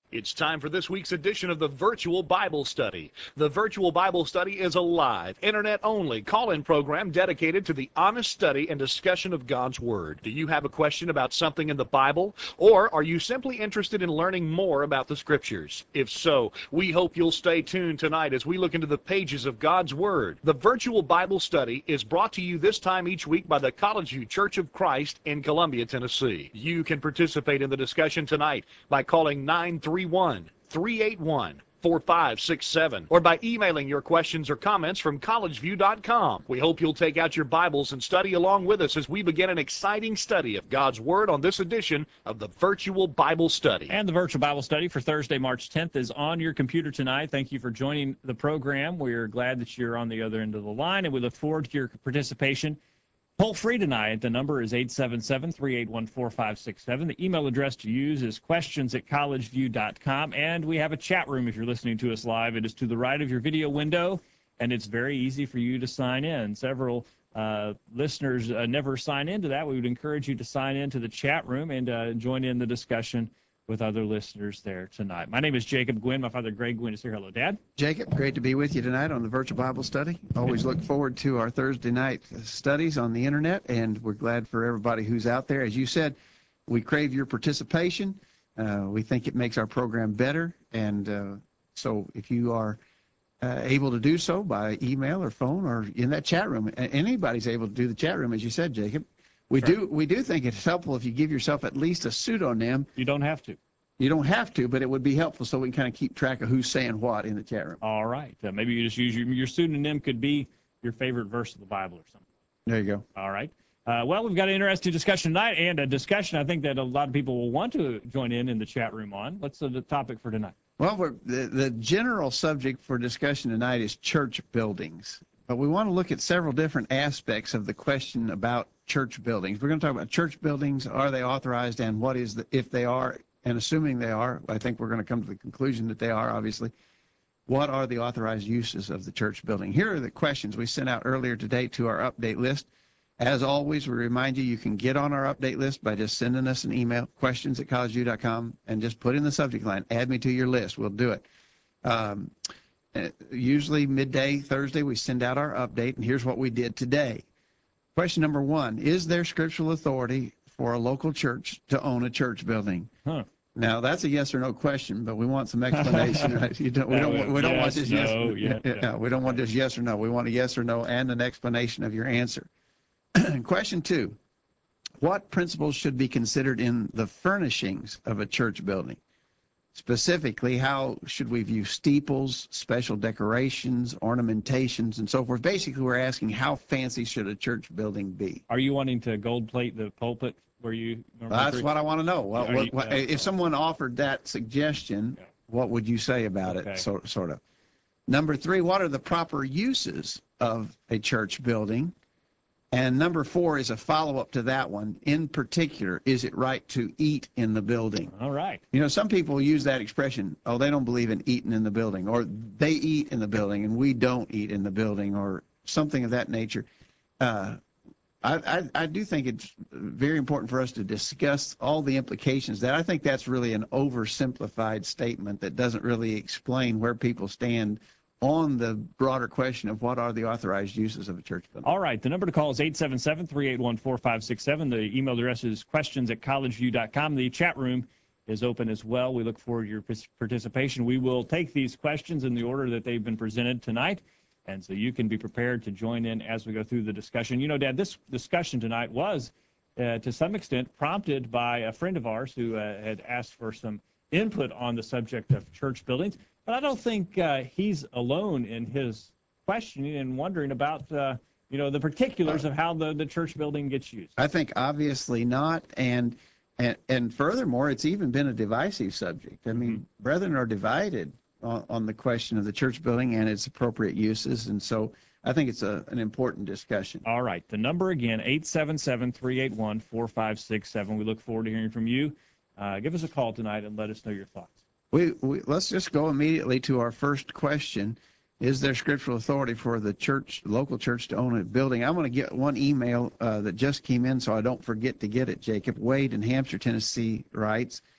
It's time for this week's edition of the Virtual Bible Study. The Virtual Bible Study is a live, internet-only call-in program dedicated to the honest study and discussion of God's Word. Do you have a question about something in the Bible? Or are you simply interested in learning more about the Scriptures? If so, we hope you'll stay tuned tonight as we look into the pages of God's Word. The Virtual Bible Study is brought to you this time each week by the College View Church of Christ in Columbia, Tennessee. You can participate in the discussion tonight by calling 931-381-4567 or by emailing your questions or comments from collegeview.com. We hope you'll take out your Bibles and study along with us as we begin an exciting study of God's Word on this edition of the Virtual Bible Study. And the Virtual Bible Study for Thursday, March 10th is on your computer tonight. Thank you for joining the program. We're glad that you're on the other end of the line, and we look forward to your participation. Toll free tonight. The number is 877-381-4567. The email address to use is questions@collegeview.com. And we have a chat room if you're listening to us live. It is to the right of your video window, and it's very easy for you to sign in. Several listeners never sign into that. We would encourage you to sign into the chat room and join in the discussion with other listeners there tonight. My name is Jacob Gwynn. My father, Greg Gwynn, is here. Hello, Dad. Jacob, great to be with you tonight on the Virtual Bible Study. Always look forward to our Thursday night studies on the internet, and we're glad for everybody who's out there. As you said, we crave your participation. We think it makes our program better, and so if you are able to do so by email or phone or in that chat room, anybody's able to do the chat room, as you said, Jacob. We do think it's helpful if you give yourself at least a pseudonym. You don't have to. You don't have to, but it would be helpful so we can kind of keep track of who's saying what in the chat room. All right. Maybe you just use your pseudonym could be your favorite verse of the Bible or something. There you go. All right. Well, we've got an interesting discussion tonight, and a discussion I think that a lot of people will want to join in the chat room on. What's the topic for tonight? Well, the general subject for discussion tonight is church buildings. But we want to look at several different aspects of the question about church buildings. We're going to talk about church buildings. Are they authorized, and what is if they are, and assuming they are, I think we're going to come to the conclusion that they are, obviously. What are the authorized uses of the church building? Here are the questions we sent out earlier today to our update list. As always, we remind you can get on our update list by just sending us an email, questions@collegeview.com, and just put in the subject line, add me to your list. We'll do it. Usually midday Thursday, we send out our update, and here's what we did today. Question number 1, is there scriptural authority for a local church to own a church building? Now, that's a yes or no question, but we want some explanation. Right? We don't want just yes. We don't want just yes or no. We want a yes or no and an explanation of your answer. Question 2, what principles should be considered in the furnishings of a church building? Specifically, how should we view steeples, special decorations, ornamentations, and so forth? Basically, we're asking how fancy should a church building be? Are you wanting to gold plate the pulpit where you That's what I want to know. Well, if someone offered that suggestion, what would you say about it, sort of? Number 3, what are the proper uses of a church building? And number 4 is a follow-up to that one. In particular, is it right to eat in the building? All right. You know, some people use that expression, oh, they don't believe in eating in the building, or they eat in the building and we don't eat in the building, or something of that nature. I do think it's very important for us to discuss all the implications. That I think that's really an oversimplified statement that doesn't really explain where people stand on the broader question of what are the authorized uses of a church building. All right. The number to call is 877-381-4567. The email address is questions@collegeview.com. The chat room is open as well. We look forward to your participation. We will take these questions in the order that they've been presented tonight, and so you can be prepared to join in as we go through the discussion. You know, Dad, this discussion tonight was, to some extent, prompted by a friend of ours who had asked for some input on the subject of church buildings. But I don't think he's alone in his questioning and wondering about, the particulars of how the church building gets used. I think obviously not, and furthermore, it's even been a divisive subject. I mean, brethren are divided on the question of the church building and its appropriate uses, and so I think it's an important discussion. All right. The number again, 877-381-4567. We look forward to hearing from you. Give us a call tonight and let us know your thoughts. Let's just go immediately to our first question. Is there scriptural authority for the local church to own a building? I'm going to get one email that just came in so I don't forget to get it, Jacob. Wade in Hampshire, Tennessee writes,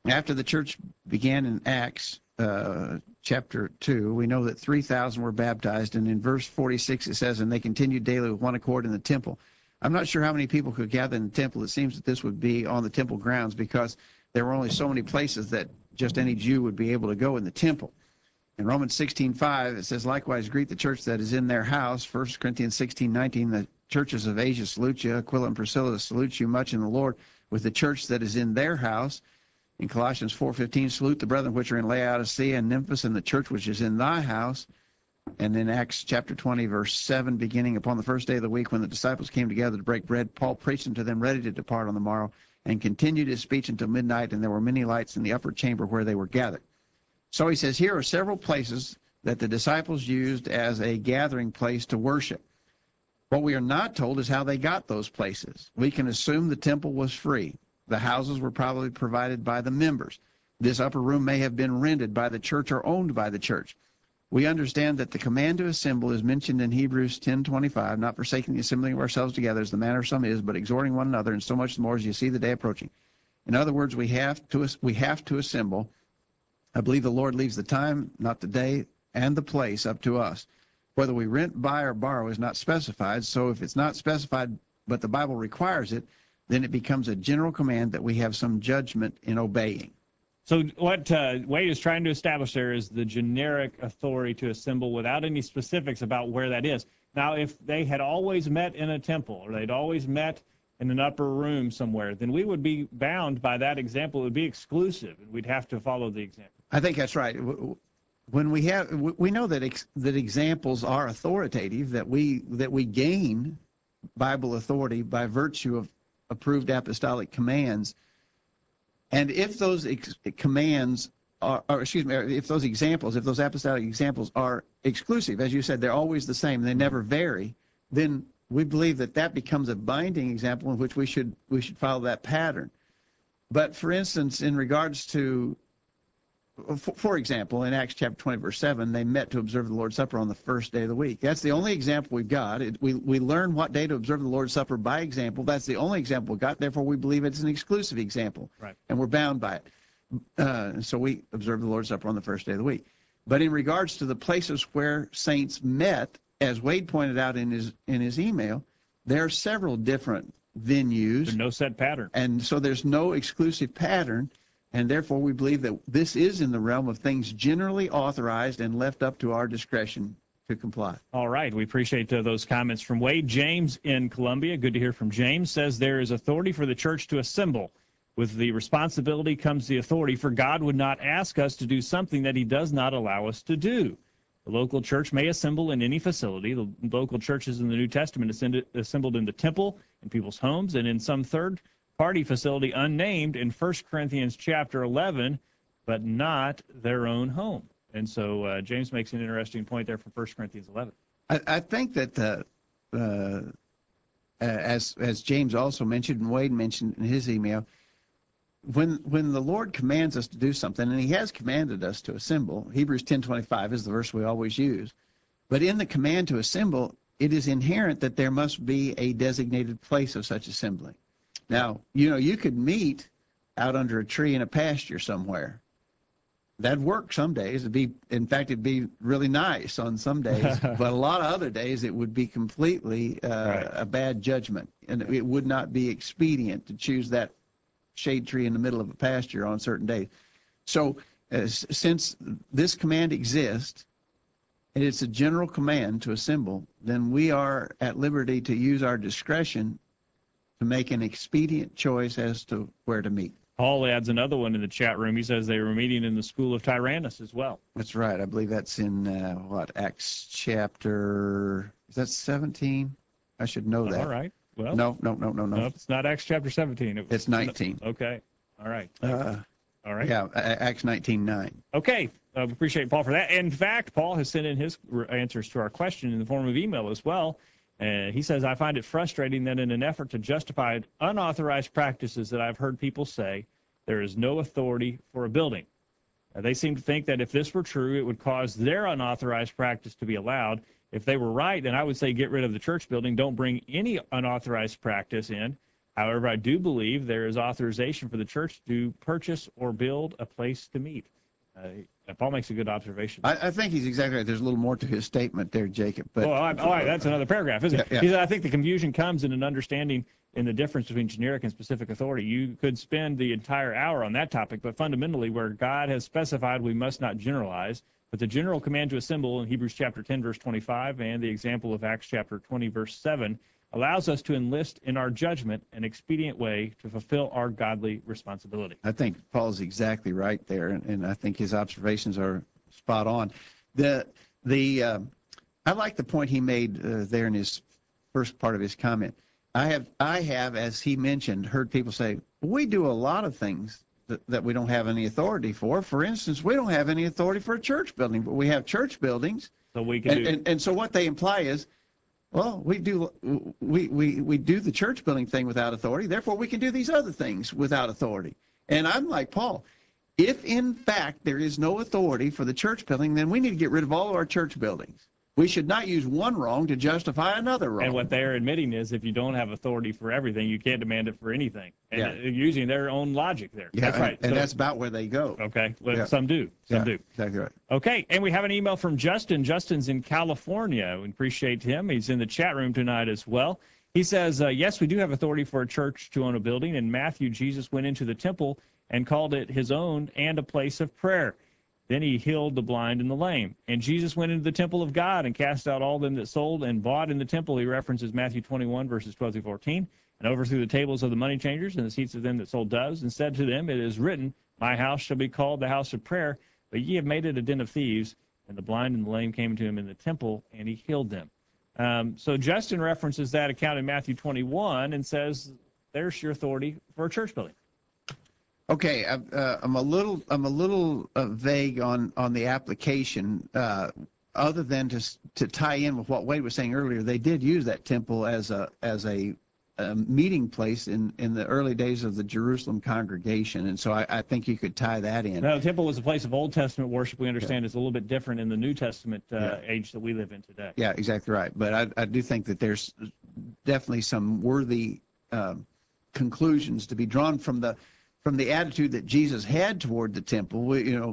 After the church began in Acts chapter 2, we know that 3,000 were baptized, and in verse 46 it says, and they continued daily with one accord in the temple. I'm not sure how many people could gather in the temple. It seems that this would be on the temple grounds because there were only so many places that just any Jew would be able to go in the temple. In Romans 16:5, it says, likewise greet the church that is in their house. 1 Corinthians 16:19, the churches of Asia salute you. Aquila and Priscilla salute you much in the Lord with the church that is in their house. In Colossians 4:15, salute the brethren which are in Laodicea and Nymphas and the church which is in thy house. And in Acts chapter 20, verse 7, beginning upon the first day of the week when the disciples came together to break bread, Paul preached unto them ready to depart on the morrow and continued his speech until midnight, and there were many lights in the upper chamber where they were gathered. So he says here are several places that the disciples used as a gathering place to worship. What we are not told is how they got those places. We can assume the temple was free. The houses were probably provided by the members. This upper room may have been rented by the church or owned by the church. We understand that the command to assemble is mentioned in Hebrews 10:25, not forsaking the assembling of ourselves together as the manner of some is, but exhorting one another, and so much more as you see the day approaching. In other words, we have to assemble. I believe the Lord leaves the time, not the day, and the place up to us. Whether we rent, buy, or borrow is not specified, so if it's not specified but the Bible requires it, then it becomes a general command that we have some judgment in obeying. So what Wade is trying to establish there is the generic authority to assemble without any specifics about where that is. Now, if they had always met in a temple or they'd always met in an upper room somewhere, then we would be bound by that example. It would be exclusive, and we'd have to follow the example. I think that's right. When we know that examples are authoritative, that we gain Bible authority by virtue of approved apostolic commands. And if those commands are, if those apostolic examples are exclusive, as you said, they're always the same, they never vary, then we believe that becomes a binding example in which we should follow that pattern. But for instance, in regards to, for example, in Acts chapter 20, verse 7, they met to observe the Lord's Supper on the first day of the week. That's the only example we've got. We learn what day to observe the Lord's Supper by example. That's the only example we've got. Therefore, we believe it's an exclusive example, right, and we're bound by it. So we observe the Lord's Supper on the first day of the week. But in regards to the places where saints met, as Wade pointed out in his email, there are several different venues. There's no set pattern. And so there's no exclusive pattern. And therefore, we believe that this is in the realm of things generally authorized and left up to our discretion to comply. All right. We appreciate those comments from Wade. James in Columbia, good to hear from James, says there is authority for the church to assemble. With the responsibility comes the authority, for God would not ask us to do something that he does not allow us to do. The local church may assemble in any facility. The local churches in the New Testament assembled in the temple, in people's homes, and in some third-party facility unnamed in 1 Corinthians chapter 11, but not their own home. And so James makes an interesting point there from 1 Corinthians 11. I think that as James also mentioned and Wade mentioned in his email, when the Lord commands us to do something, and he has commanded us to assemble, Hebrews 10:25 is the verse we always use, but in the command to assemble, it is inherent that there must be a designated place of such assembling. Now, you could meet out under a tree in a pasture somewhere. That'd work some days. It'd be really nice on some days, but a lot of other days it would be completely a bad judgment, and it would not be expedient to choose that shade tree in the middle of a pasture on certain days. So since this command exists, and it's a general command to assemble, then we are at liberty to use our discretion to make an expedient choice as to where to meet. Paul adds another one in the chat room. He says they were meeting in the school of Tyrannus as well. That's right. I believe that's in, Acts chapter, is that 17? I should know that. All right. Well, No. Nope, it's not Acts chapter 17. It's 19. Okay. All right. All right. Yeah, Acts 19:9. Okay. Appreciate Paul for that. In fact, Paul has sent in his answers to our question in the form of email as well. He says, I find it frustrating that in an effort to justify unauthorized practices that I've heard people say, there is no authority for a building. They seem to think that if this were true, it would cause their unauthorized practice to be allowed. If they were right, then I would say get rid of the church building. Don't bring any unauthorized practice in. However, I do believe there is authorization for the church to purchase or build a place to meet. Paul makes a good observation. I think he's exactly right. There's a little more to his statement there, Jacob. But all right, that's another paragraph, isn't it? Yeah. He said, I think the confusion comes in an understanding in the difference between generic and specific authority. You could spend the entire hour on that topic, but fundamentally, where God has specified we must not generalize, but the general command to assemble in Hebrews chapter 10, verse 25, and the example of Acts chapter 20, verse 7, allows us to enlist in our judgment an expedient way to fulfill our godly responsibility. I think Paul's exactly right there, and I think his observations are spot on. I like the point he made there in his first part of his comment. I have, as he mentioned, heard people say, we do a lot of things that we don't have any authority for. For instance, we don't have any authority for a church building, but we have church buildings. So we can and so what they imply is, well, we do the church building thing without authority, therefore we can do these other things without authority. And I'm like Paul, if in fact there is no authority for the church building, then we need to get rid of all of our church buildings. We should not use one wrong to justify another wrong. And what they're admitting is if you don't have authority for everything, you can't demand it for anything. And Yeah. using their own logic there. Yeah, That's right. And So, that's about where they go. okay. Well, Yeah. Some do. Some do. Exactly right. Okay, and we have an email from Justin. Justin's in California. We appreciate him. He's in the chat room tonight as well. He says, yes, we do have authority for a church to own a building. In Matthew, Jesus went into the temple and called it his own and a place of prayer. Then he healed the blind and the lame. And Jesus went into the temple of God and cast out all them that sold and bought in the temple. He references Matthew 21, verses 12 through 14, and overthrew the tables of the money changers and the seats of them that sold doves, and said to them, it is written, my house shall be called the house of prayer, but ye have made it a den of thieves. And the blind and the lame came to him in the temple, and he healed them. So Justin references that account in Matthew 21 and says, there's your authority for a church building. Okay, I'm a little vague on the application. Other than to tie in with what Wade was saying earlier, they did use that temple as a meeting place in the early days of the Jerusalem congregation, and so I think you could tie that in. Now, the temple was a place of Old Testament worship. We understand it's a little bit different in the New Testament age that we live in today. Yeah, exactly right. But I do think that there's definitely some worthy conclusions to be drawn from the attitude that Jesus had toward the temple.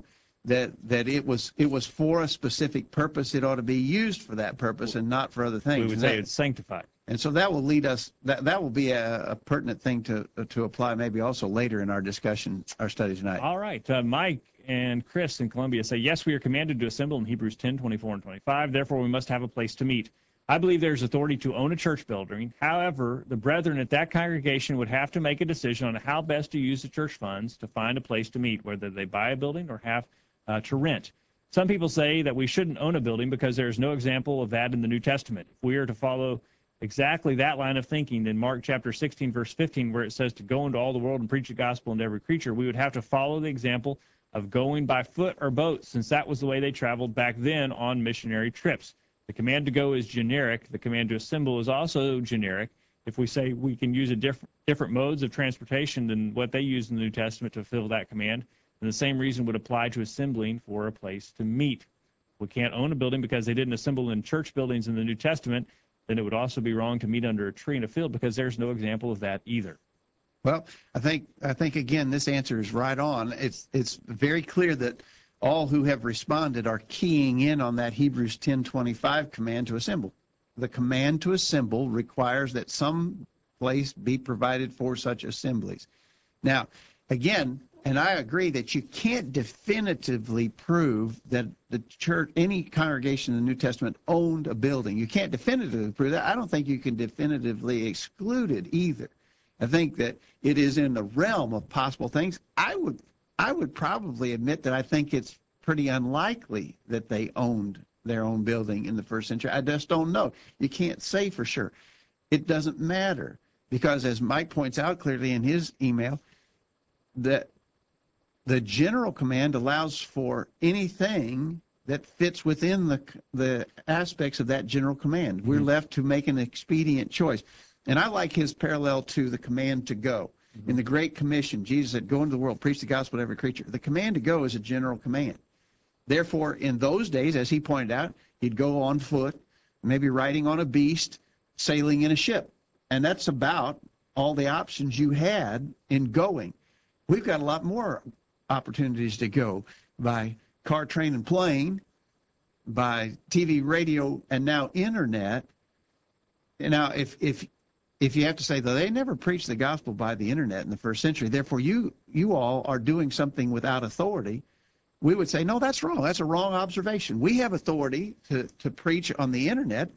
That it was for a specific purpose. It ought to be used for that purpose and not for other things. We would say it's sanctified. And so that will lead us. That will be a pertinent thing to apply maybe also later in our discussion, our study tonight. All right, Mike and Chris in Columbia say, yes, we are commanded to assemble in Hebrews 10, 24 and 25. Therefore, we must have a place to meet. I believe there's authority to own a church building. However, the brethren at that congregation would have to make a decision on how best to use the church funds to find a place to meet, whether they buy a building or have to rent. Some people say that we shouldn't own a building because there's no example of that in the New Testament. If we are to follow exactly that line of thinking, then Mark chapter 16, verse 15, where it says to go into all the world and preach the gospel unto every creature, we would have to follow the example of going by foot or boat, since that was the way they traveled back then on missionary trips. The command to go is generic. The command to assemble is also generic. If we say we can use different modes of transportation than what they used in the New Testament to fulfill that command, then the same reason would apply to assembling for a place to meet. We can't own a building because they didn't assemble in church buildings in the New Testament. Then it would also be wrong to meet under a tree in a field because there's no example of that either. Well, I think again this answer is right on. It's very clear that all who have responded are keying in on that Hebrews 10:25 command to assemble. The command to assemble requires that some place be provided for such assemblies. Now, again, and I agree that you can't definitively prove that the church, any congregation in the New Testament owned a building. You can't definitively prove that. I don't think you can definitively exclude it either. I think that it is in the realm of possible things. I would probably admit that I think it's pretty unlikely that they owned their own building in the first century. I just don't know. You can't say for sure. It doesn't matter because, as Mike points out clearly in his email, that the general command allows for anything that fits within the aspects of that general command. We're left to make an expedient choice. And I like his parallel to the command to go. In the Great Commission, Jesus said, go into the world, preach the gospel to every creature. The command to go is a general command. Therefore, in those days, as he pointed out, he'd go on foot, maybe riding on a beast, sailing in a ship. And that's about all the options you had in going. We've got a lot more opportunities to go by car, train, and plane, by TV, radio, and now internet. And now, if you have to say that they never preached the gospel by the internet in the first century, therefore you all are doing something without authority, we would say, no, that's wrong. That's a wrong observation. We have authority to preach on the internet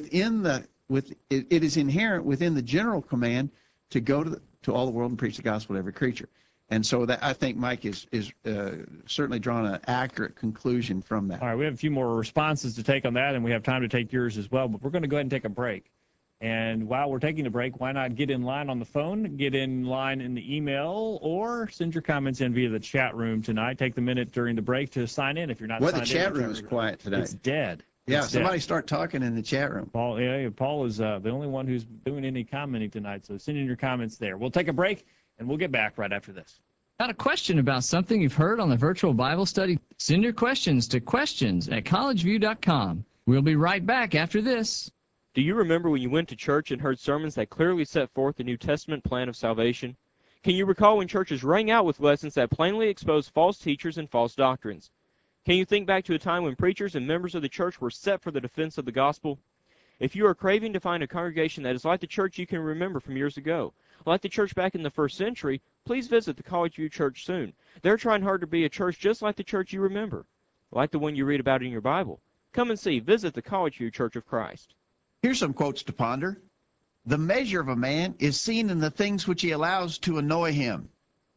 it is inherent within the general command to go to all the world and preach the gospel to every creature. And so that, I think Mike is certainly drawn an accurate conclusion from that. All right, we have a few more responses to take on that, and we have time to take yours as well. But we're going to go ahead and take a break. And while we're taking a break, why not get in line on the phone, get in line in the email, or send your comments in via the chat room tonight. Take the minute during the break to sign in if you're not signed in. The chat room is quiet today. It's dead. Yeah, somebody start talking in the chat room. Paul is the only one who's doing any commenting tonight, so send in your comments there. We'll take a break, and we'll get back right after this. Got a question about something you've heard on the virtual Bible study? Send your questions to questions@collegeview.com. We'll be right back after this. Do you remember when you went to church and heard sermons that clearly set forth the New Testament plan of salvation? Can you recall when churches rang out with lessons that plainly exposed false teachers and false doctrines? Can you think back to a time when preachers and members of the church were set for the defense of the gospel? If you are craving to find a congregation that is like the church you can remember from years ago, like the church back in the first century, please visit the College View Church soon. They're trying hard to be a church just like the church you remember, like the one you read about in your Bible. Come and see. Visit the College View Church of Christ. Here's some quotes to ponder. The measure of a man is seen in the things which he allows to annoy him.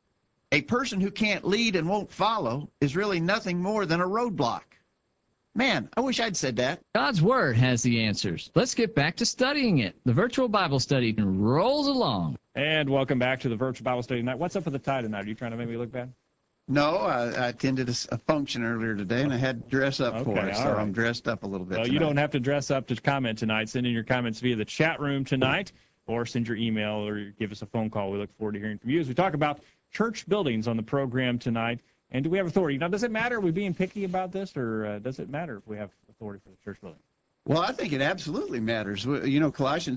A person who can't lead and won't follow is really nothing more than a roadblock. Man, I wish I'd said that. God's Word has the answers. Let's get back to studying it. The virtual Bible study rolls along. And welcome back to the virtual Bible study tonight. What's up with the tie tonight? Are you trying to make me look bad? No, I attended a function earlier today, and I had to dress up for it, so right. I'm dressed up a little bit Well, tonight. You don't have to dress up to comment tonight. Send in your comments via the chat room tonight, or send your email or give us a phone call. We look forward to hearing from you as we talk about church buildings on the program tonight. And do we have authority? Now, does it matter? Are we being picky about this, or does it matter if we have authority for the church building? Well, I think it absolutely matters. You know, Colossians,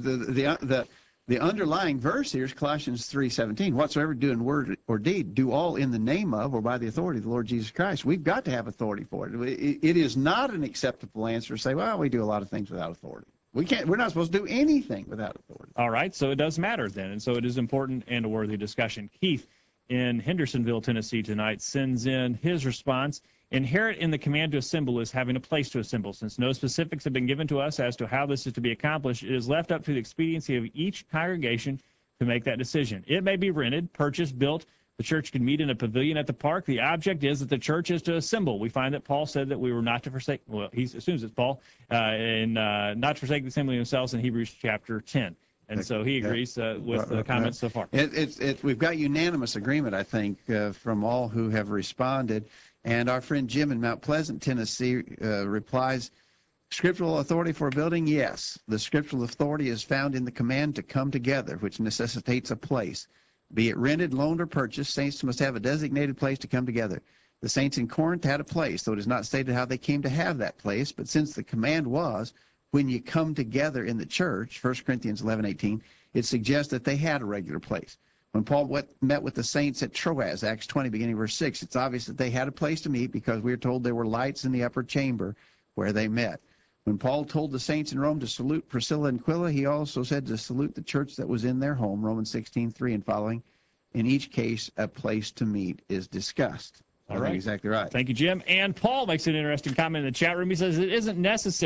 the underlying verse here is Colossians 3:17. Whatsoever do in word or deed, do all in the name of or by the authority of the Lord Jesus Christ. We've got to have authority for it. It is not an acceptable answer to say, well, we do a lot of things without authority. We're not supposed to do anything without authority. All right, so it does matter then, and so it is important and a worthy discussion. Keith in Hendersonville, Tennessee tonight sends in his response. Inherent in the command to assemble is having a place to assemble. Since no specifics have been given to us as to how this is to be accomplished, it is left up to the expediency of each congregation to make that decision. It may be rented, purchased, built. The church can meet in a pavilion at the park. The object is that the church is to assemble. We find that Paul said that we were not to forsake, well, he assumes it's Paul, not to forsake the assembly themselves in Hebrews chapter 10. And so he agrees with the comments so far. We've got unanimous agreement, I think, from all who have responded. And our friend Jim in Mount Pleasant, Tennessee, replies, scriptural authority for a building? Yes. The scriptural authority is found in the command to come together, which necessitates a place. Be it rented, loaned, or purchased, saints must have a designated place to come together. The saints in Corinth had a place, though it is not stated how they came to have that place. But since the command was, when you come together in the church, 1 Corinthians 11:18, it suggests that they had a regular place. When Paul met with the saints at Troas, Acts 20, beginning verse 6, it's obvious that they had a place to meet because we are told there were lights in the upper chamber where they met. When Paul told the saints in Rome to salute Priscilla and Aquila, he also said to salute the church that was in their home, Romans 16:3 and following. In each case, a place to meet is discussed. All right. Exactly right. Thank you, Jim. And Paul makes an interesting comment in the chat room. He says it isn't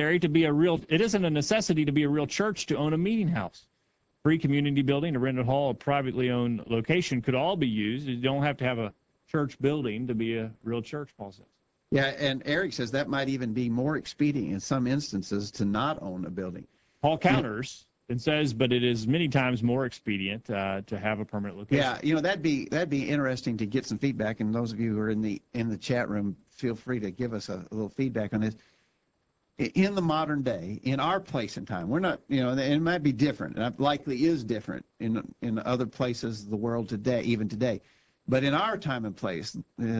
a necessity to be a real church to own a meeting house. Free community building, a rented hall, a privately owned location could all be used. You don't have to have a church building to be a real church, Paul says. Yeah, and Eric says that might even be more expedient in some instances to not own a building. Paul counters and says, but it is many times more expedient to have a permanent location. Yeah, you know, that'd be interesting to get some feedback. And those of you who are in the chat room, feel free to give us a little feedback on this. In the modern day, in our place and time, we're not, you know, it might be different, and it likely is different in other places of the world today, even today. But in our time and place,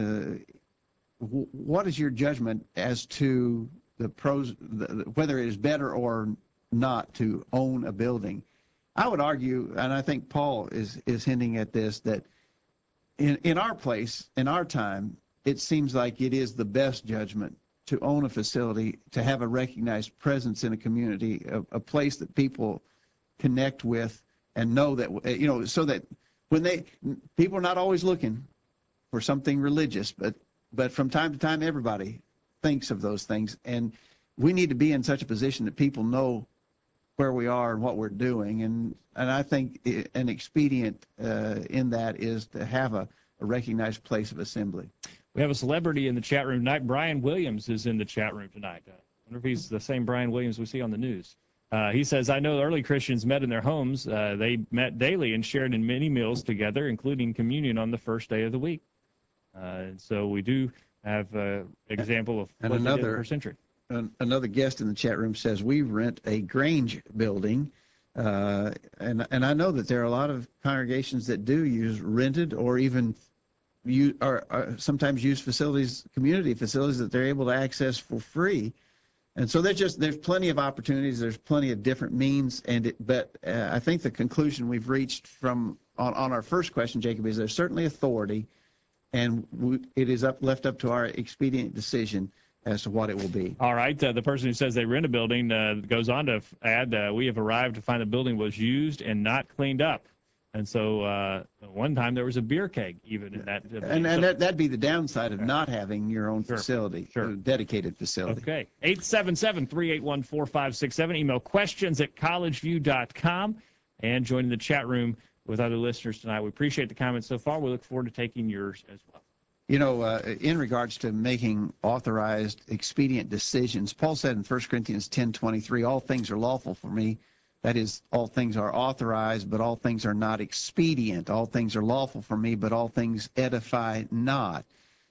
what is your judgment as to the pros, whether it is better or not to own a building? I would argue, and I think Paul is hinting at this, that in our place, in our time, it seems like it is the best judgment to own a facility, to have a recognized presence in a community, a place that people connect with and know that, so that when people are not always looking for something religious, but from time to time, everybody thinks of those things. And we need to be in such a position that people know where we are and what we're doing. And I think an expedient in that is to have a recognized place of assembly. We have a celebrity in the chat room tonight. Brian Williams is in the chat room tonight. I wonder if he's the same Brian Williams we see on the news. He says, I know early Christians met in their homes. They met daily and shared in many meals together, including communion on the first day of the week. And so we do have an example of what they did in the first century. Another guest in the chat room says, we rent a Grange building. And I know that there are a lot of congregations that do use rented or even sometimes use facilities, community facilities that they're able to access for free. And so there's plenty of opportunities. There's plenty of different means. But I think the conclusion we've reached on our first question, Jacob, is there's certainly authority, and it is left up to our expedient decision as to what it will be. All right. The person who says they rent a building goes on to add, we have arrived to find the building was used and not cleaned up. And so one time there was a beer keg even in that. And that'd be the downside of not having your own facility, a dedicated facility. Okay. 877-381-4567. Email questions@collegeview.com. And join the chat room with other listeners tonight. We appreciate the comments so far. We look forward to taking yours as well. In regards to making authorized, expedient decisions, Paul said in 1 Corinthians 10:23, all things are lawful for me. That is, all things are authorized, but all things are not expedient. All things are lawful for me, but all things edify not.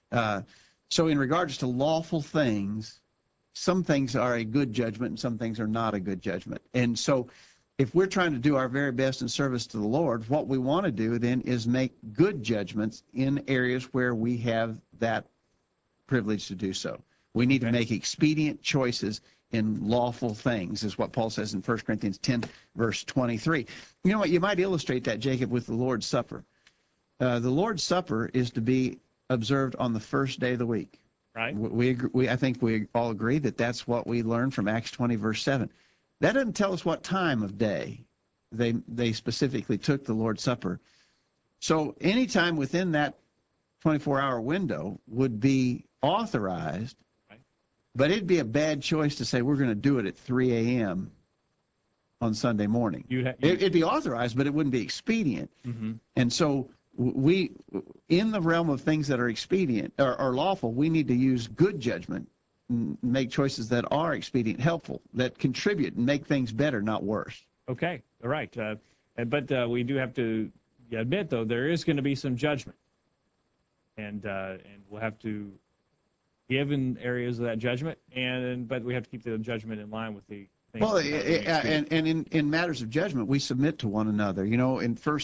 So in regards to lawful things, some things are a good judgment and some things are not a good judgment. And so if we're trying to do our very best in service to the Lord, what we want to do then is make good judgments in areas where we have that privilege to do so. We need to make expedient choices in lawful things, is what Paul says in 1 Corinthians 10, verse 23. You know what? You might illustrate that, Jacob, with the Lord's Supper. The Lord's Supper is to be observed on the first day of the week. Right. I think we all agree that that's what we learned from Acts 20, verse 7. That doesn't tell us what time of day they specifically took the Lord's Supper. So any time within that 24-hour window would be authorized, but it'd be a bad choice to say we're going to do it at 3 a.m. on Sunday morning. It'd be authorized, but it wouldn't be expedient. Mm-hmm. And so we, in the realm of things that are expedient or lawful, we need to use good judgment and make choices that are expedient, helpful, that contribute and make things better, not worse. Okay, all right. But we do have to admit, though, there is going to be some judgment. And we'll have to give in areas of that judgment, but we have to keep the judgment in line with the things. Well, and in matters of judgment, we submit to one another. You know, in 1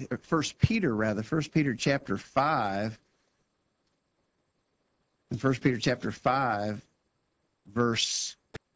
Peter chapter 5, in 1 Peter chapter 5, verse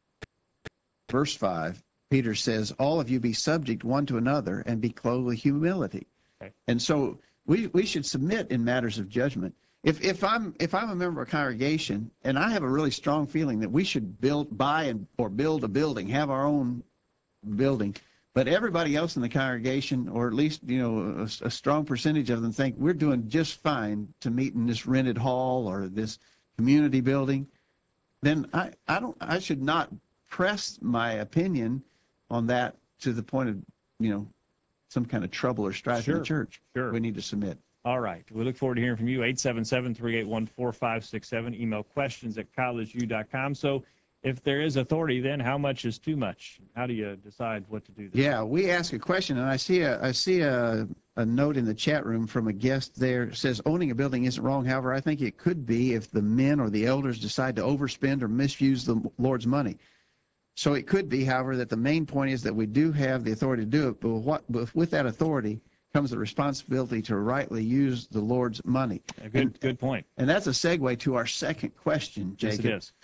5, Peter says, all of you be subject one to another and be clothed with humility. Okay. And so we should submit in matters of judgment. If I'm a member of a congregation and I have a really strong feeling that we should build a building, have our own building, but everybody else in the congregation, or at least a strong percentage of them, think we're doing just fine to meet in this rented hall or this community building, then I should not press my opinion on that to the point of some kind of trouble or strife in the church. Sure. We need to submit. All right. We look forward to hearing from you. 877-381-4567. Email questions@collegeview.com. So if there is authority, then how much is too much? How do you decide what to do? Yeah, we ask a question, and I see a note in the chat room from a guest there. It says, owning a building isn't wrong. However, I think it could be if the men or the elders decide to overspend or misuse the Lord's money. So it could be, however, that the main point is that we do have the authority to do it, but with that authority comes the responsibility to rightly use the Lord's money. Good point. And that's a segue to our second question, Jacob. Yes, it is.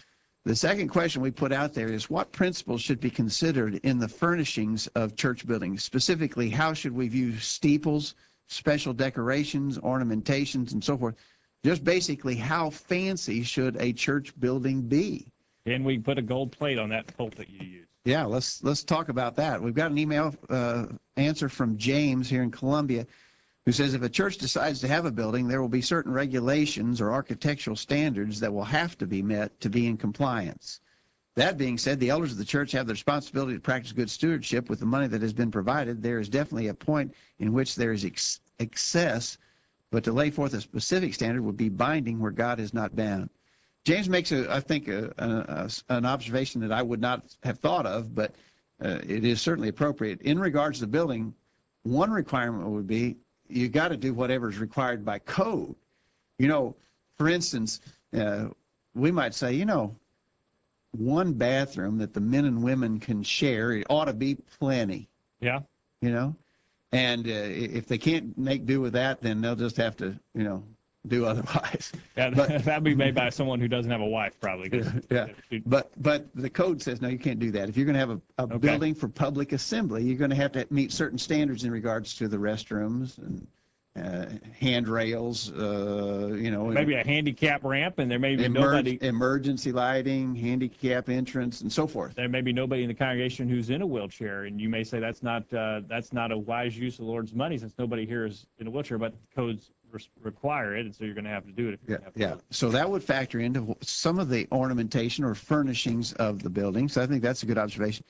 The second question we put out there is what principles should be considered in the furnishings of church buildings? Specifically, how should we view steeples, special decorations, ornamentations, and so forth? Just basically, how fancy should a church building be? And we put a gold plate on that pulpit you use. Yeah, let's talk about that. We've got an email answer from James here in Columbia, who says if a church decides to have a building, there will be certain regulations or architectural standards that will have to be met to be in compliance. That being said, the elders of the church have the responsibility to practice good stewardship with the money that has been provided. There is definitely a point in which there is excess, but to lay forth a specific standard would be binding where God is not bound. James makes, I think, an observation that I would not have thought of, but it is certainly appropriate. In regards to the building, one requirement would be you got to do whatever is required by code. You know, for instance, we might say, one bathroom that the men and women can share, it ought to be plenty. Yeah. And if they can't make do with that, then they'll just have to, do otherwise. Yeah, that'd be made by someone who doesn't have a wife, probably. Yeah. But the code says, no, you can't do that. If you're going to have a building for public assembly, you're going to have to meet certain standards in regards to the restrooms and handrails, maybe a handicap ramp, and there may be nobody. Emergency lighting, handicap entrance, and so forth. There may be nobody in the congregation who's in a wheelchair, and you may say that's not a wise use of the Lord's money since nobody here is in a wheelchair, but codes require it, and so you're going to have to do it. Yeah. So that would factor into some of the ornamentation or furnishings of the building. So I think that's a good observation.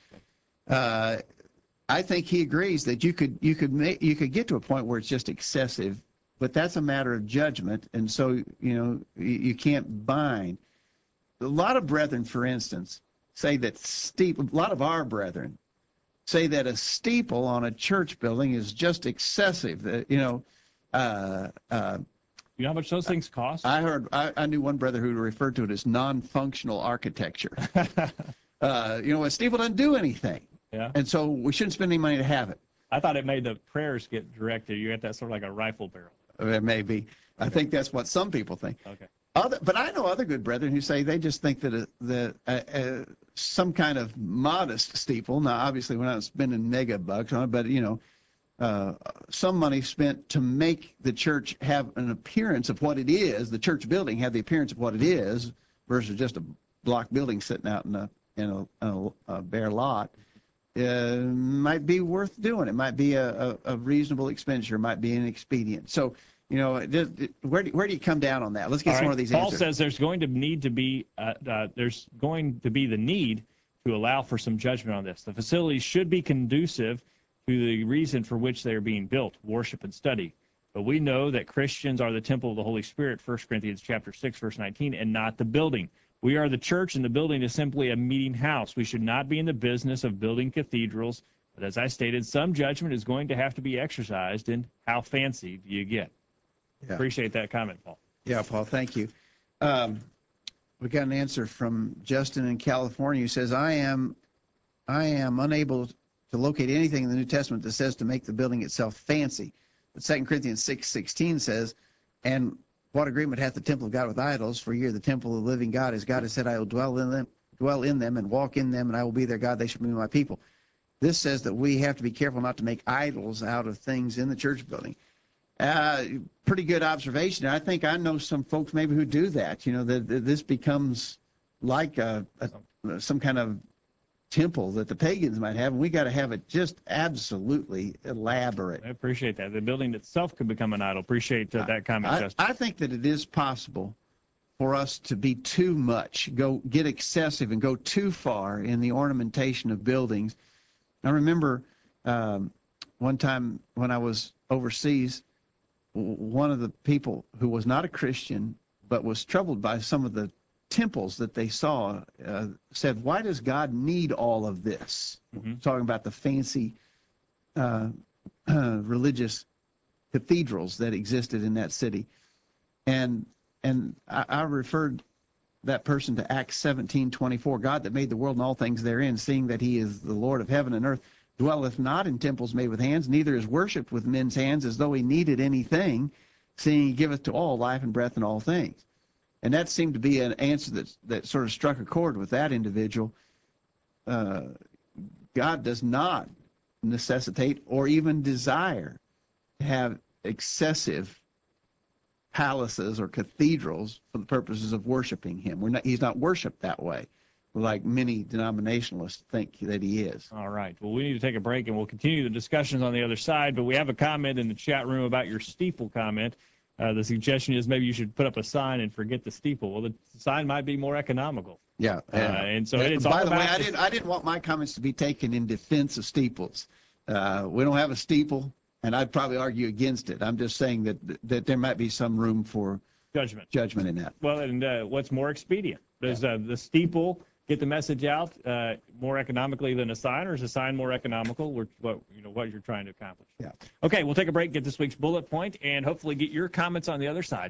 I think he agrees that you could get to a point where it's just excessive, but that's a matter of judgment, and so you can't bind. A lot of brethren, for instance, say that a lot of our brethren say that a steeple on a church building is just excessive. You know how much those things cost? I knew one brother who referred to it as non-functional architecture. A steeple doesn't do anything. Yeah. And so we shouldn't spend any money to have it. I thought it made the prayers get directed. You got that sort of like a rifle barrel. It may be. I think that's what some people think. Okay. But I know other good brethren who say they just think that some kind of modest steeple. Now, obviously, we're not spending mega bucks on it, but some money spent to make the church have an appearance of what it is. The church building have the appearance of what it is, versus just a block building sitting out in a bare lot. Might be worth doing. It might be a reasonable expenditure. It might be an expedient. So, where do you come down on that? Let's get some more of these answers. Paul says there's going to be the need to allow for some judgment on this. The facilities should be conducive to the reason for which they are being built, worship and study. But we know that Christians are the temple of the Holy Spirit, 1 Corinthians chapter 6, verse 19, and not the building. We are the church, and the building is simply a meeting house. We should not be in the business of building cathedrals. But as I stated, some judgment is going to have to be exercised in how fancy do you get. Yeah. Appreciate that comment, Paul. Yeah, Paul, thank you. We got an answer from Justin in California who says, I am unable to locate anything in the New Testament that says to make the building itself fancy. But 2 Corinthians 6:16 says, and what agreement hath the temple of God with idols? For ye are the temple of the living God. As God has said, I will dwell in them and walk in them, and I will be their God. They shall be my people. This says that we have to be careful not to make idols out of things in the church building. Pretty good observation. I think I know some folks maybe who do that. That this becomes like some kind of temple that the pagans might have, and we got to have it just absolutely elaborate. I appreciate that. The building itself could become an idol. Appreciate that comment, Justin. I think that it is possible for us to be too much, get excessive and go too far in the ornamentation of buildings. I remember one time when I was overseas, one of the people who was not a Christian but was troubled by some of the temples that they saw said, why does God need all of this? Mm-hmm. Talking about the fancy religious cathedrals that existed in that city. And I referred that person to Acts 17:24. God that made the world and all things therein, seeing that he is the Lord of heaven and earth, dwelleth not in temples made with hands, neither is worshipped with men's hands as though he needed anything, seeing he giveth to all life and breath and all things. And that seemed to be an answer that sort of struck a chord with that individual. God does not necessitate or even desire to have excessive palaces or cathedrals for the purposes of worshiping him. He's not worshiped that way, like many denominationalists think that he is. All right. Well, we need to take a break, and we'll continue the discussions on the other side, but we have a comment in the chat room about your steeple comment. The suggestion is maybe you should put up a sign and forget the steeple. Well, the sign might be more economical. Yeah. And so it's by all the way, about I didn't want my comments to be taken in defense of steeples. We don't have a steeple, and I'd probably argue against it. I'm just saying that there might be some room for judgment in that. Well, and what's more expedient? Does the steeple get the message out more economically than a sign, or is a sign more economical? What you're trying to accomplish. Yeah. Okay, we'll take a break, get this week's bullet point, and hopefully get your comments on the other side.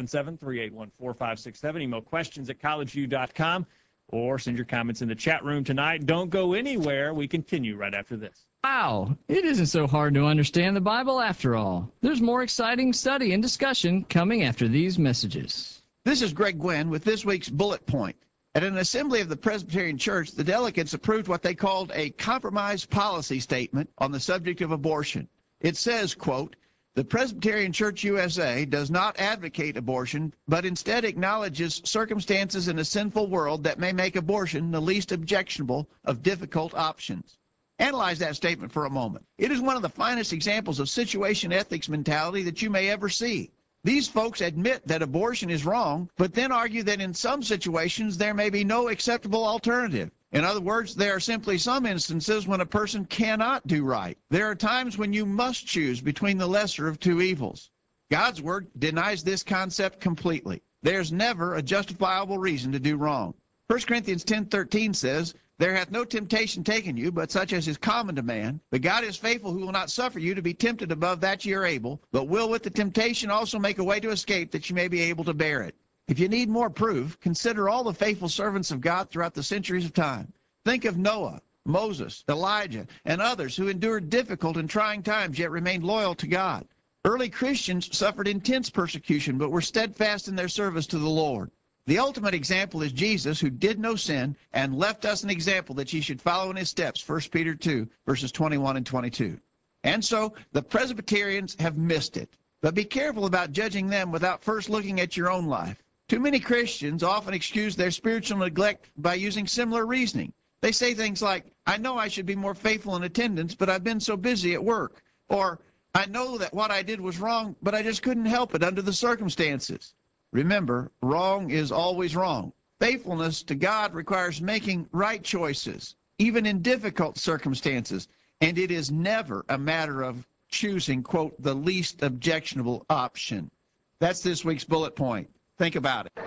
877-381-4567. Email questions at collegeview.com, or send your comments in the chat room tonight. Don't go anywhere. We continue right after this. Wow, it isn't so hard to understand the Bible after all. There's more exciting study and discussion coming after these messages. This is Greg Gwynn with this week's bullet point. At an assembly of the Presbyterian Church, the delegates approved what they called a compromise policy statement on the subject of abortion. It says, quote, "The Presbyterian Church USA does not advocate abortion, but instead acknowledges circumstances in a sinful world that may make abortion the least objectionable of difficult options." Analyze that statement for a moment. It is one of the finest examples of situation ethics mentality that you may ever see. These folks admit that abortion is wrong, but then argue that in some situations there may be no acceptable alternative. In other words, there are simply some instances when a person cannot do right. There are times when you must choose between the lesser of two evils. God's word denies this concept completely. There's never a justifiable reason to do wrong. 1 Corinthians 10:13 says, "There hath no temptation taken you, but such as is common to man. But God is faithful, who will not suffer you to be tempted above that ye are able, but will with the temptation also make a way to escape, that you may be able to bear it." If you need more proof, consider all the faithful servants of God throughout the centuries of time. Think of Noah, Moses, Elijah, and others who endured difficult and trying times, yet remained loyal to God. Early Christians suffered intense persecution, but were steadfast in their service to the Lord. The ultimate example is Jesus, who did no sin and left us an example that ye should follow in his steps, 1 Peter 2, verses 21 and 22. And so the Presbyterians have missed it. But be careful about judging them without first looking at your own life. Too many Christians often excuse their spiritual neglect by using similar reasoning. They say things like, "I know I should be more faithful in attendance, but I've been so busy at work." Or, "I know that what I did was wrong, but I just couldn't help it under the circumstances." Remember, wrong is always wrong. Faithfulness to God requires making right choices, even in difficult circumstances, and it is never a matter of choosing, quote, the least objectionable option. That's this week's bullet point. Think about it.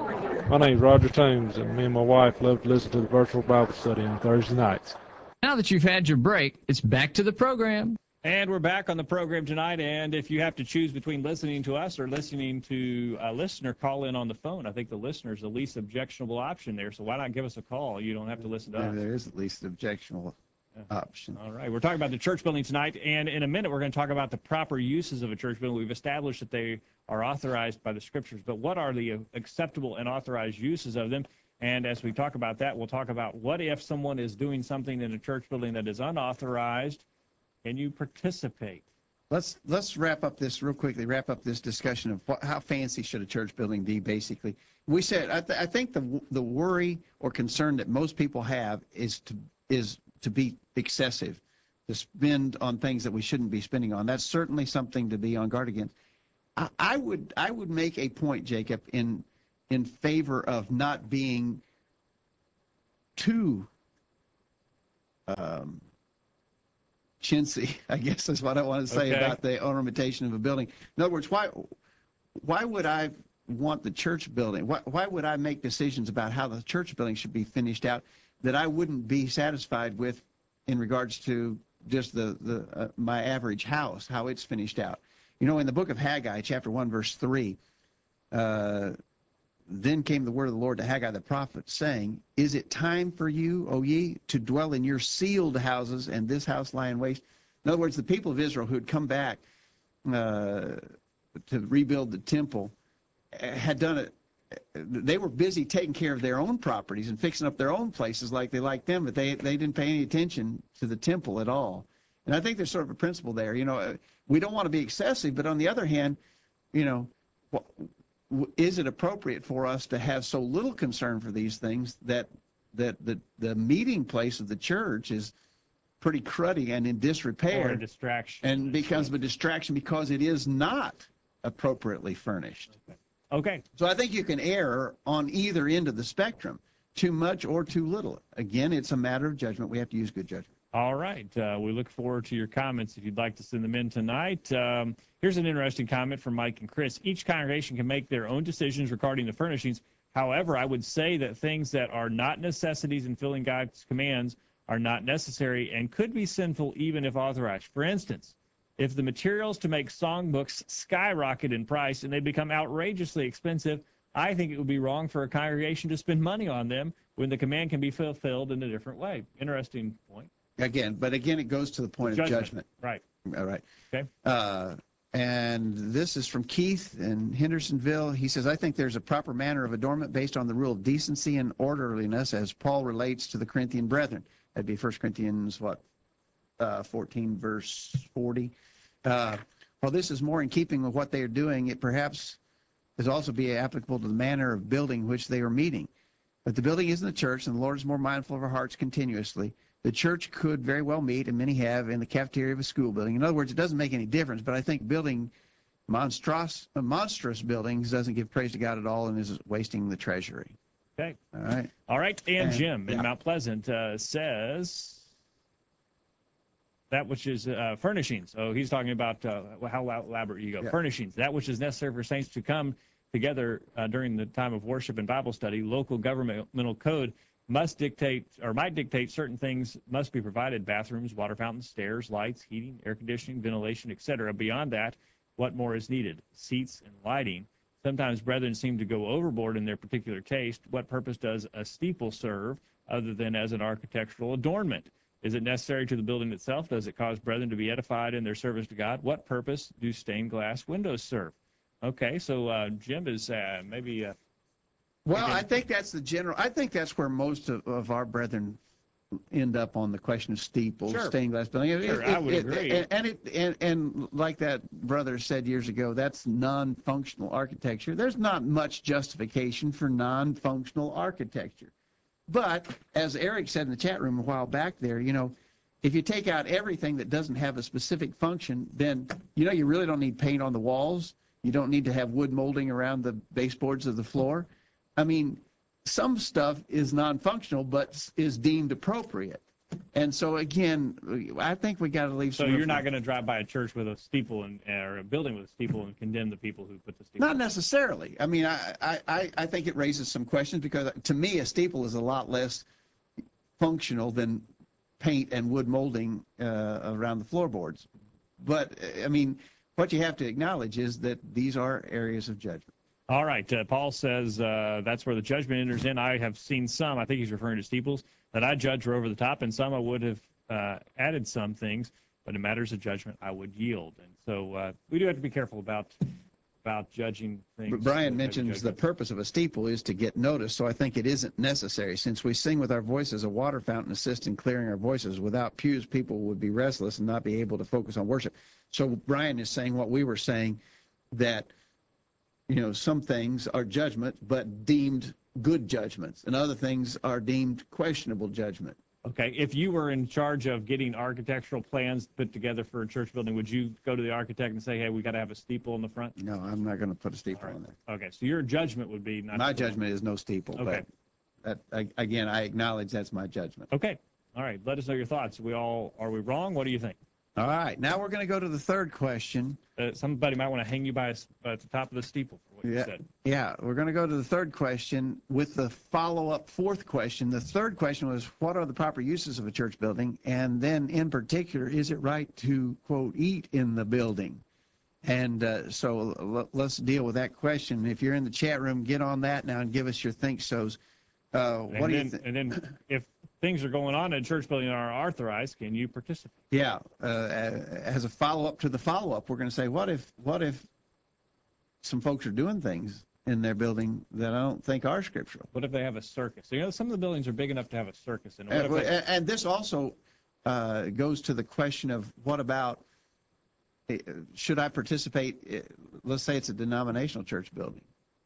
My name is Roger Toombs, and me and my wife love to listen to the virtual Bible study on Thursday nights. Now that you've had your break, it's back to the program. And we're back on the program tonight, and if you have to choose between listening to us or listening to a listener, call in on the phone. I think the listener is the least objectionable option there, so why not give us a call? You don't have to listen to us. There is at least objectionable option. All right, we're talking about the church building tonight, and in a minute we're going to talk about the proper uses of a church building. We've established that they are authorized by the Scriptures, but what are the acceptable and authorized uses of them? And as we talk about that, we'll talk about what if someone is doing something in a church building that is unauthorized. Can you participate? Let's wrap up this real quickly. Wrap up this discussion of how fancy should a church building be. Basically, we said I think the worry or concern that most people have is to be excessive, to spend on things that we shouldn't be spending on. That's certainly something to be on guard against. I would make a point, Jacob, in favor of not being too chintzy, I guess is what I want to say about the ornamentation of a building. In other words, why would I want the church building? Why would I make decisions about how the church building should be finished out that I wouldn't be satisfied with in regards to just my average house, how it's finished out? You know, in the book of Haggai, chapter 1, verse 3, then came the word of the Lord to Haggai the prophet, saying, "Is it time for you, O ye, to dwell in your sealed houses, and this house lying waste?" In other words, the people of Israel who had come back to rebuild the temple had done it they were busy taking care of their own properties and fixing up their own places like they liked them, but they didn't pay any attention to the temple at all. And I think there's sort of a principle there. We don't want to be excessive, but on the other hand, is it appropriate for us to have so little concern for these things that the meeting place of the church is pretty cruddy and in disrepair, or a distraction, and becomes a distraction because it is not appropriately furnished? Okay. So I think you can err on either end of the spectrum, too much or too little. Again, it's a matter of judgment. We have to use good judgment. All right. We look forward to your comments if you'd like to send them in tonight. Here's an interesting comment from Mike and Chris. Each congregation can make their own decisions regarding the furnishings. However, I would say that things that are not necessities in filling God's commands are not necessary and could be sinful even if authorized. For instance, if the materials to make songbooks skyrocket in price and they become outrageously expensive, I think it would be wrong for a congregation to spend money on them when the command can be fulfilled in a different way. Interesting point. Again, it goes to the point of judgment. Right. All right. Okay. And this is from Keith in Hendersonville. He says, I think there's a proper manner of adornment based on the rule of decency and orderliness as Paul relates to the Corinthian brethren. That'd be 1 Corinthians, 14, verse 40. While this is more in keeping with what they are doing, it perhaps is also be applicable to the manner of building which they are meeting. But the building isn't the church, and the Lord is more mindful of our hearts continuously. The church could very well meet, and many have, in the cafeteria of a school building. In other words, it doesn't make any difference, but I think building monstrous buildings doesn't give praise to God at all and is wasting the treasury. Okay. All right. All right. And Jim in Mount Pleasant says that which is furnishings. So he's talking about how elaborate you go. Yeah. Furnishings, that which is necessary for saints to come together during the time of worship and Bible study. Local governmental code must dictate or might dictate certain things must be provided: bathrooms, water fountains, stairs, lights, heating, air conditioning, ventilation, etc. Beyond that, what more is needed? Seats and lighting. Sometimes brethren seem to go overboard in their particular taste. What purpose does a steeple serve other than as an architectural adornment? Is it necessary to the building itself? Does it cause brethren to be edified in their service to God? What purpose do stained glass windows serve? Okay, so Jim is maybe... Well, I think that's the general. I think that's where most of our brethren end up on the question of steeples, stained glass building. Sure, I would agree. And like that brother said years ago, that's non-functional architecture. There's not much justification for non-functional architecture. But as Eric said in the chat room a while back there, if you take out everything that doesn't have a specific function, then you really don't need paint on the walls. You don't need to have wood molding around the baseboards of the floor. I mean, some stuff is non-functional, but is deemed appropriate. And so, again, I think we got to leave some. So you're not going to drive by a church with a steeple or a building with a steeple and condemn the people who put the steeple? Not necessarily. I mean, I think it raises some questions because, to me, a steeple is a lot less functional than paint and wood molding around the floorboards. But, I mean, what you have to acknowledge is that these are areas of judgment. All right. Paul says that's where the judgment enters in. I have seen some, I think he's referring to steeples, that I judge are over the top, and some I would have added some things, but in matters of judgment, I would yield. And so we do have to be careful about judging things. But Brian mentions the purpose of a steeple is to get noticed, so I think it isn't necessary. Since we sing with our voices, a water fountain assists in clearing our voices. Without pews, people would be restless and not be able to focus on worship. So Brian is saying what we were saying, that some things are judgment, but deemed good judgments, and other things are deemed questionable judgment. Okay. If you were in charge of getting architectural plans put together for a church building, would you go to the architect and say, hey, we got to have a steeple in the front? No, I'm not going to put a steeple on there. Okay. So your judgment would be not. My judgment is no steeple. Okay. But again, I acknowledge that's my judgment. Okay. All right. Let us know your thoughts. Are we wrong? What do you think? All right. Now we're going to go to the third question. Somebody might want to hang you at the top of the steeple for what you said. Yeah. We're going to go to the third question with the follow-up fourth question. The third question was, what are the proper uses of a church building? And then in particular, is it right to, quote, eat in the building? And so let's deal with that question. If you're in the chat room, get on that now and give us your think-sos. What do you think? And then if things are going on in a church building that are authorized, can you participate? Yeah. As a follow-up to the follow-up, we're going to say, what if some folks are doing things in their building that I don't think are scriptural. What if they have a circus? You know, some of the buildings are big enough to have a circus in them. And this also goes to the question of what about, should I participate? Let's say it's a denominational church building,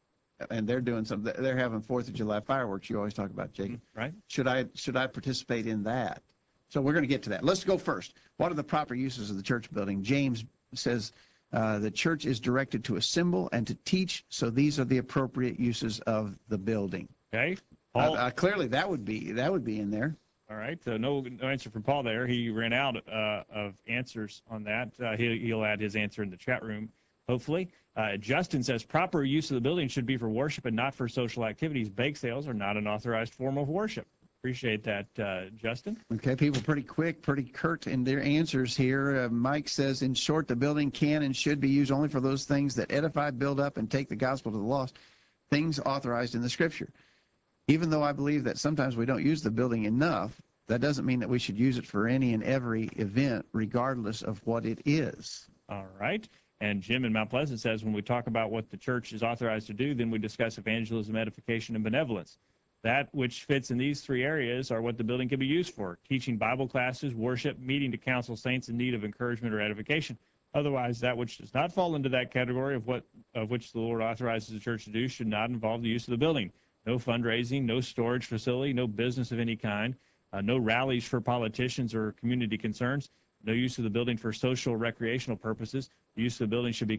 and they're doing something. They're having 4th of July fireworks. You always talk about, Jacob. Right. Should I participate in that? So we're going to get to that. Let's go first. What are the proper uses of the church building? James says the church is directed to assemble and to teach, so these are the appropriate uses of the building. Okay. Paul, clearly, that would be in there. All right. So no answer from Paul there. He ran out of answers on that. He'll add his answer in the chat room, hopefully. Justin says proper use of the building should be for worship and not for social activities. Bake sales are not an authorized form of worship. Appreciate that, Justin. Okay, people pretty quick, pretty curt in their answers here. Mike says, in short, the building can and should be used only for those things that edify, build up, and take the gospel to the lost, things authorized in the Scripture. Even though I believe that sometimes we don't use the building enough, that doesn't mean that we should use it for any and every event, regardless of what it is. All right. And Jim in Mount Pleasant says, when we talk about what the church is authorized to do, then we discuss evangelism, edification, and benevolence. That which fits in these three areas are what the building can be used for: teaching Bible classes, worship, meeting to counsel saints in need of encouragement or edification. Otherwise, that which does not fall into that category of which the Lord authorizes the church to do should not involve the use of the building. No fundraising, no storage facility, no business of any kind, no rallies for politicians or community concerns, no use of the building for social or recreational purposes. The use of the building should be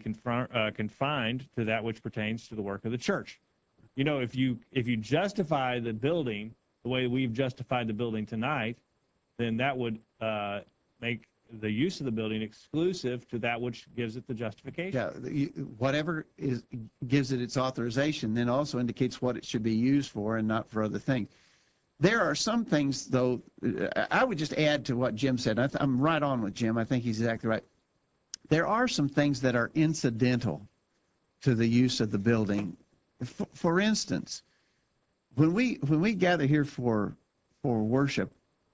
confined to that which pertains to the work of the church. You know, if you justify the building the way we've justified the building tonight, then that would make the use of the building exclusive to that which gives it the justification. Yeah, whatever gives it its authorization then also indicates what it should be used for and not for other things. There are some things, though, I would just add to what Jim said. I'm right on with Jim. I think he's exactly right. There are some things that are incidental to the use of the building. For instance, when we gather here for worship,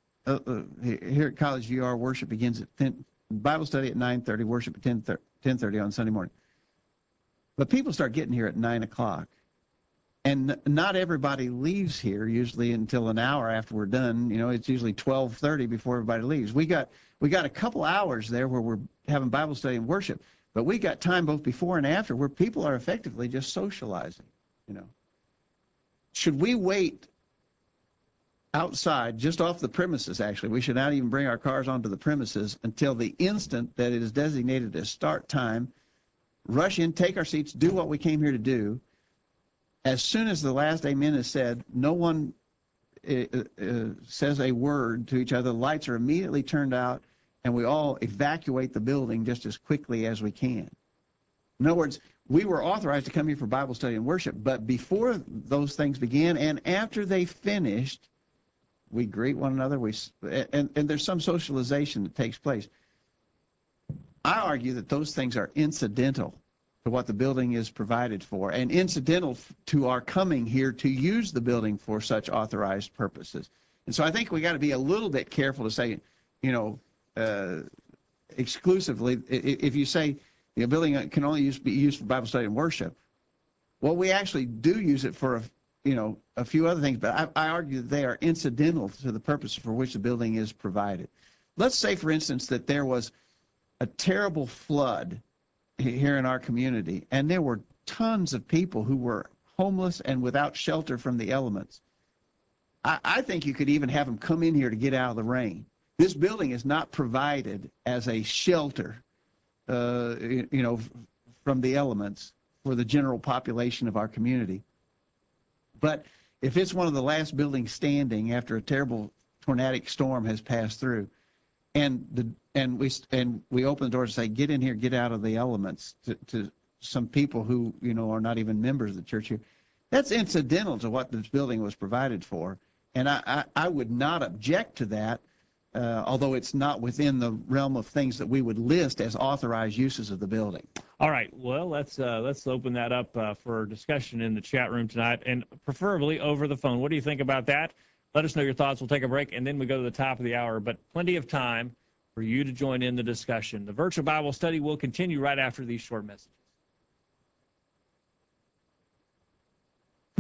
here at College View, our worship begins at Bible study at 9:30, worship at 10:30 on Sunday morning. But people start getting here at 9 o'clock. And not everybody leaves here usually until an hour after we're done. You know, it's usually 12:30 before everybody leaves. We got a couple hours there where we're having Bible study and worship, but we got time both before and after where people are effectively just socializing, you know. Should we wait outside, just off the premises, actually? We should not even bring our cars onto the premises until the instant that it is designated as start time, rush in, take our seats, do what we came here to do. As soon as the last amen is said, no one says a word to each other. The lights are immediately turned out, and we all evacuate the building just as quickly as we can. In other words, we were authorized to come here for Bible study and worship, but before those things began and after they finished, we greet one another, and there's some socialization that takes place. I argue that those things are incidental to what the building is provided for, and incidental to our coming here to use the building for such authorized purposes. And so I think we got to be a little bit careful to say, you know, exclusively, if you say the building can only be used for Bible study and worship, well, we actually do use it for, a few other things, but I argue that they are incidental to the purpose for which the building is provided. Let's say, for instance, that there was a terrible flood here in our community, and there were tons of people who were homeless and without shelter from the elements. I think you could even have them come in here to get out of the rain. This building is not provided as a shelter, from the elements for the general population of our community. But if it's one of the last buildings standing after a terrible tornadic storm has passed through, and we open the doors and say, get in here, get out of the elements, to some people who, are not even members of the church here, that's incidental to what this building was provided for. And I would not object to that, although it's not within the realm of things that we would list as authorized uses of the building. All right. Well, let's open that up for discussion in the chat room tonight, and preferably over the phone. What do you think about that? Let us know your thoughts. We'll take a break, and then we go to the top of the hour, but plenty of time for you to join in the discussion. The virtual Bible study will continue right after these short messages.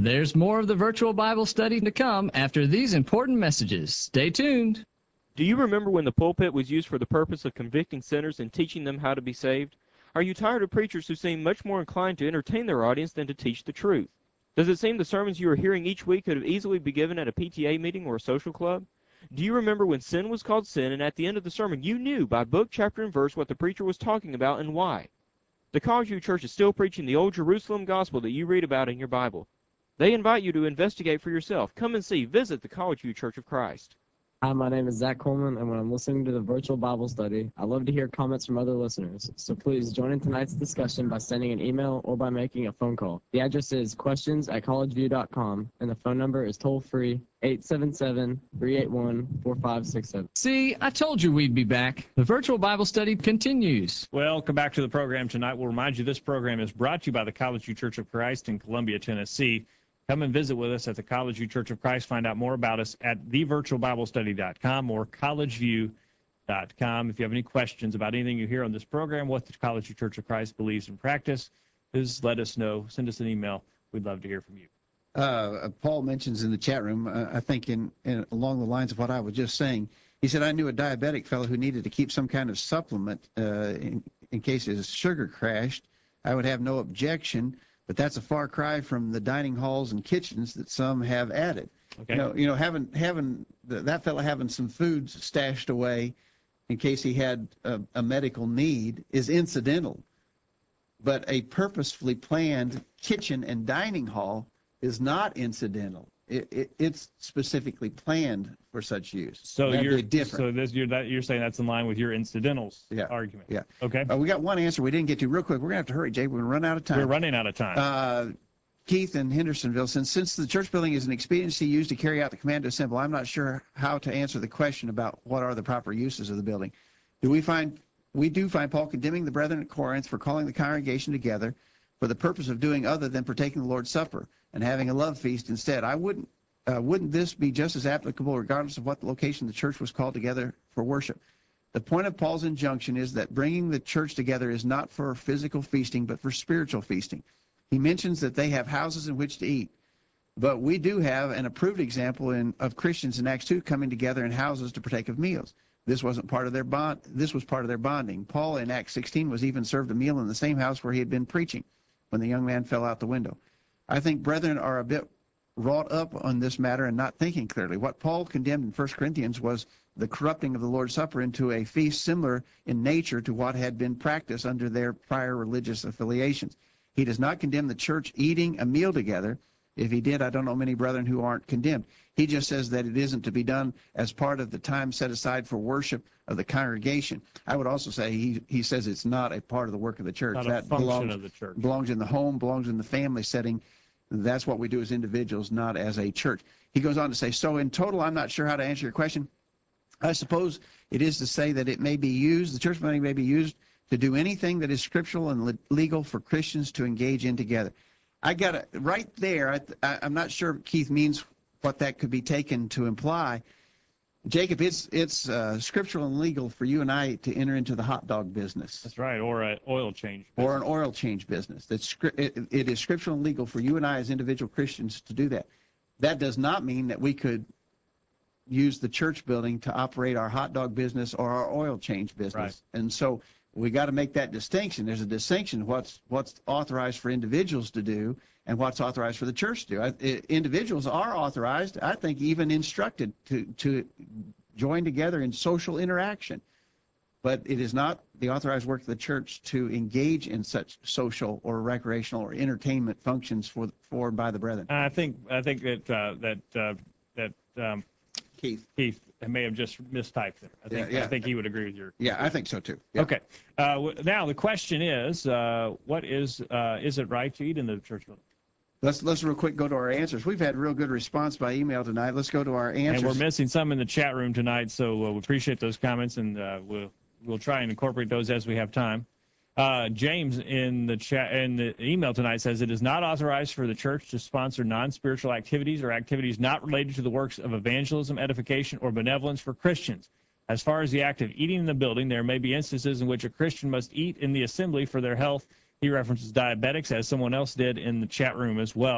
There's more of the virtual Bible study to come after these important messages. Stay tuned. Do you remember when the pulpit was used for the purpose of convicting sinners and teaching them how to be saved? Are you tired of preachers who seem much more inclined to entertain their audience than to teach the truth? Does it seem the sermons you are hearing each week could have easily been given at a PTA meeting or a social club? Do you remember when sin was called sin, and at the end of the sermon you knew by book, chapter, and verse what the preacher was talking about and why? The College View Church is still preaching the old Jerusalem gospel that you read about in your Bible. They invite you to investigate for yourself. Come and see. Visit the College View Church of Christ. Hi, my name is Zach Coleman, and when I'm listening to the virtual Bible study, I love to hear comments from other listeners. So please join in tonight's discussion by sending an email or by making a phone call. The address is questions@collegeview.com, and the phone number is toll-free 877-381-4567. See, I told you we'd be back. The virtual Bible study continues. Welcome back to the program tonight. We'll remind you this program is brought to you by the College View Church of Christ in Columbia, Tennessee. Come and visit with us at the College View Church of Christ. Find out more about us at thevirtualbiblestudy.com or collegeview.com. If you have any questions about anything you hear on this program, what the College View Church of Christ believes in practice, please let us know. Send us an email. We'd love to hear from you. Paul mentions in the chat room, I think in along the lines of what I was just saying, he said, I knew a diabetic fellow who needed to keep some kind of supplement in case his sugar crashed. I would have no objection. But that's a far cry from the dining halls and kitchens that some have added. Okay. You know, having that fellow having some food stashed away in case he had a medical need is incidental. But a purposefully planned kitchen and dining hall is not incidental. It's specifically planned for such use. So you're different. So you're saying that's in line with your incidentals argument. Yeah. Okay. We got one answer we didn't get to real quick. We're gonna have to hurry, Jay. We're gonna run out of time. We're running out of time. Keith in Hendersonville, since the church building is an expediency used to carry out the command to assemble, I'm not sure how to answer the question about what are the proper uses of the building. We do find Paul condemning the brethren at Corinth for calling the congregation together for the purpose of doing other than partaking the Lord's Supper and having a love feast instead. Wouldn't this be just as applicable regardless of what location the church was called together for worship? The point of Paul's injunction is that bringing the church together is not for physical feasting, but for spiritual feasting. He mentions that they have houses in which to eat. But we do have an approved example of Christians in Acts 2 coming together in houses to partake of meals. This wasn't part of their bond. This was part of their bonding. Paul in Acts 16 was even served a meal in the same house where he had been preaching when the young man fell out the window. I think brethren are a bit wrought up on this matter and not thinking clearly. What Paul condemned in 1 Corinthians was the corrupting of the Lord's Supper into a feast similar in nature to what had been practiced under their prior religious affiliations. He does not condemn the church eating a meal together. If he did, I don't know many brethren who aren't condemned. He just says that it isn't to be done as part of the time set aside for worship of the congregation. I would also say he says it's not a part of the work of the church. Not that a function of the church. Belongs in the home, belongs in the family setting. That's what we do as individuals, not as a church. He goes on to say, so in total, I'm not sure how to answer your question. I suppose it is to say that it may be used, the church money may be used to do anything that is scriptural and legal for Christians to engage in together. I got it right there. I'm not sure Keith means what that could be taken to imply. Jacob, it's scriptural and legal for you and I to enter into the hot dog business. That's right, or an oil change business. Or an oil change business. It is scriptural and legal for you and I as individual Christians to do that. That does not mean that we could use the church building to operate our hot dog business or our oil change business. Right. And so we got to make that distinction. There's a distinction what's authorized for individuals to do and what's authorized for the church to do. Individuals are authorized, I think, even instructed to join together in social interaction. But it is not the authorized work of the church to engage in such social or recreational or entertainment functions for by the brethren. I think that Keith may have just mistyped there. I think he would agree with your. Yeah, I think so too. Yeah. Okay. Now the question is, what is it right to eat in the church building? Let's real quick go to our answers. We've had real good response by email tonight. Let's go to our answers. And we're missing some in the chat room tonight, so we appreciate those comments, and we'll try and incorporate those as we have time. James in the email tonight says it is not authorized for the church to sponsor non-spiritual activities or activities not related to the works of evangelism, edification, or benevolence for Christians. As far as the act of eating in the building, there may be instances in which a Christian must eat in the assembly for their health. He references diabetics, as someone else did in the chat room as well.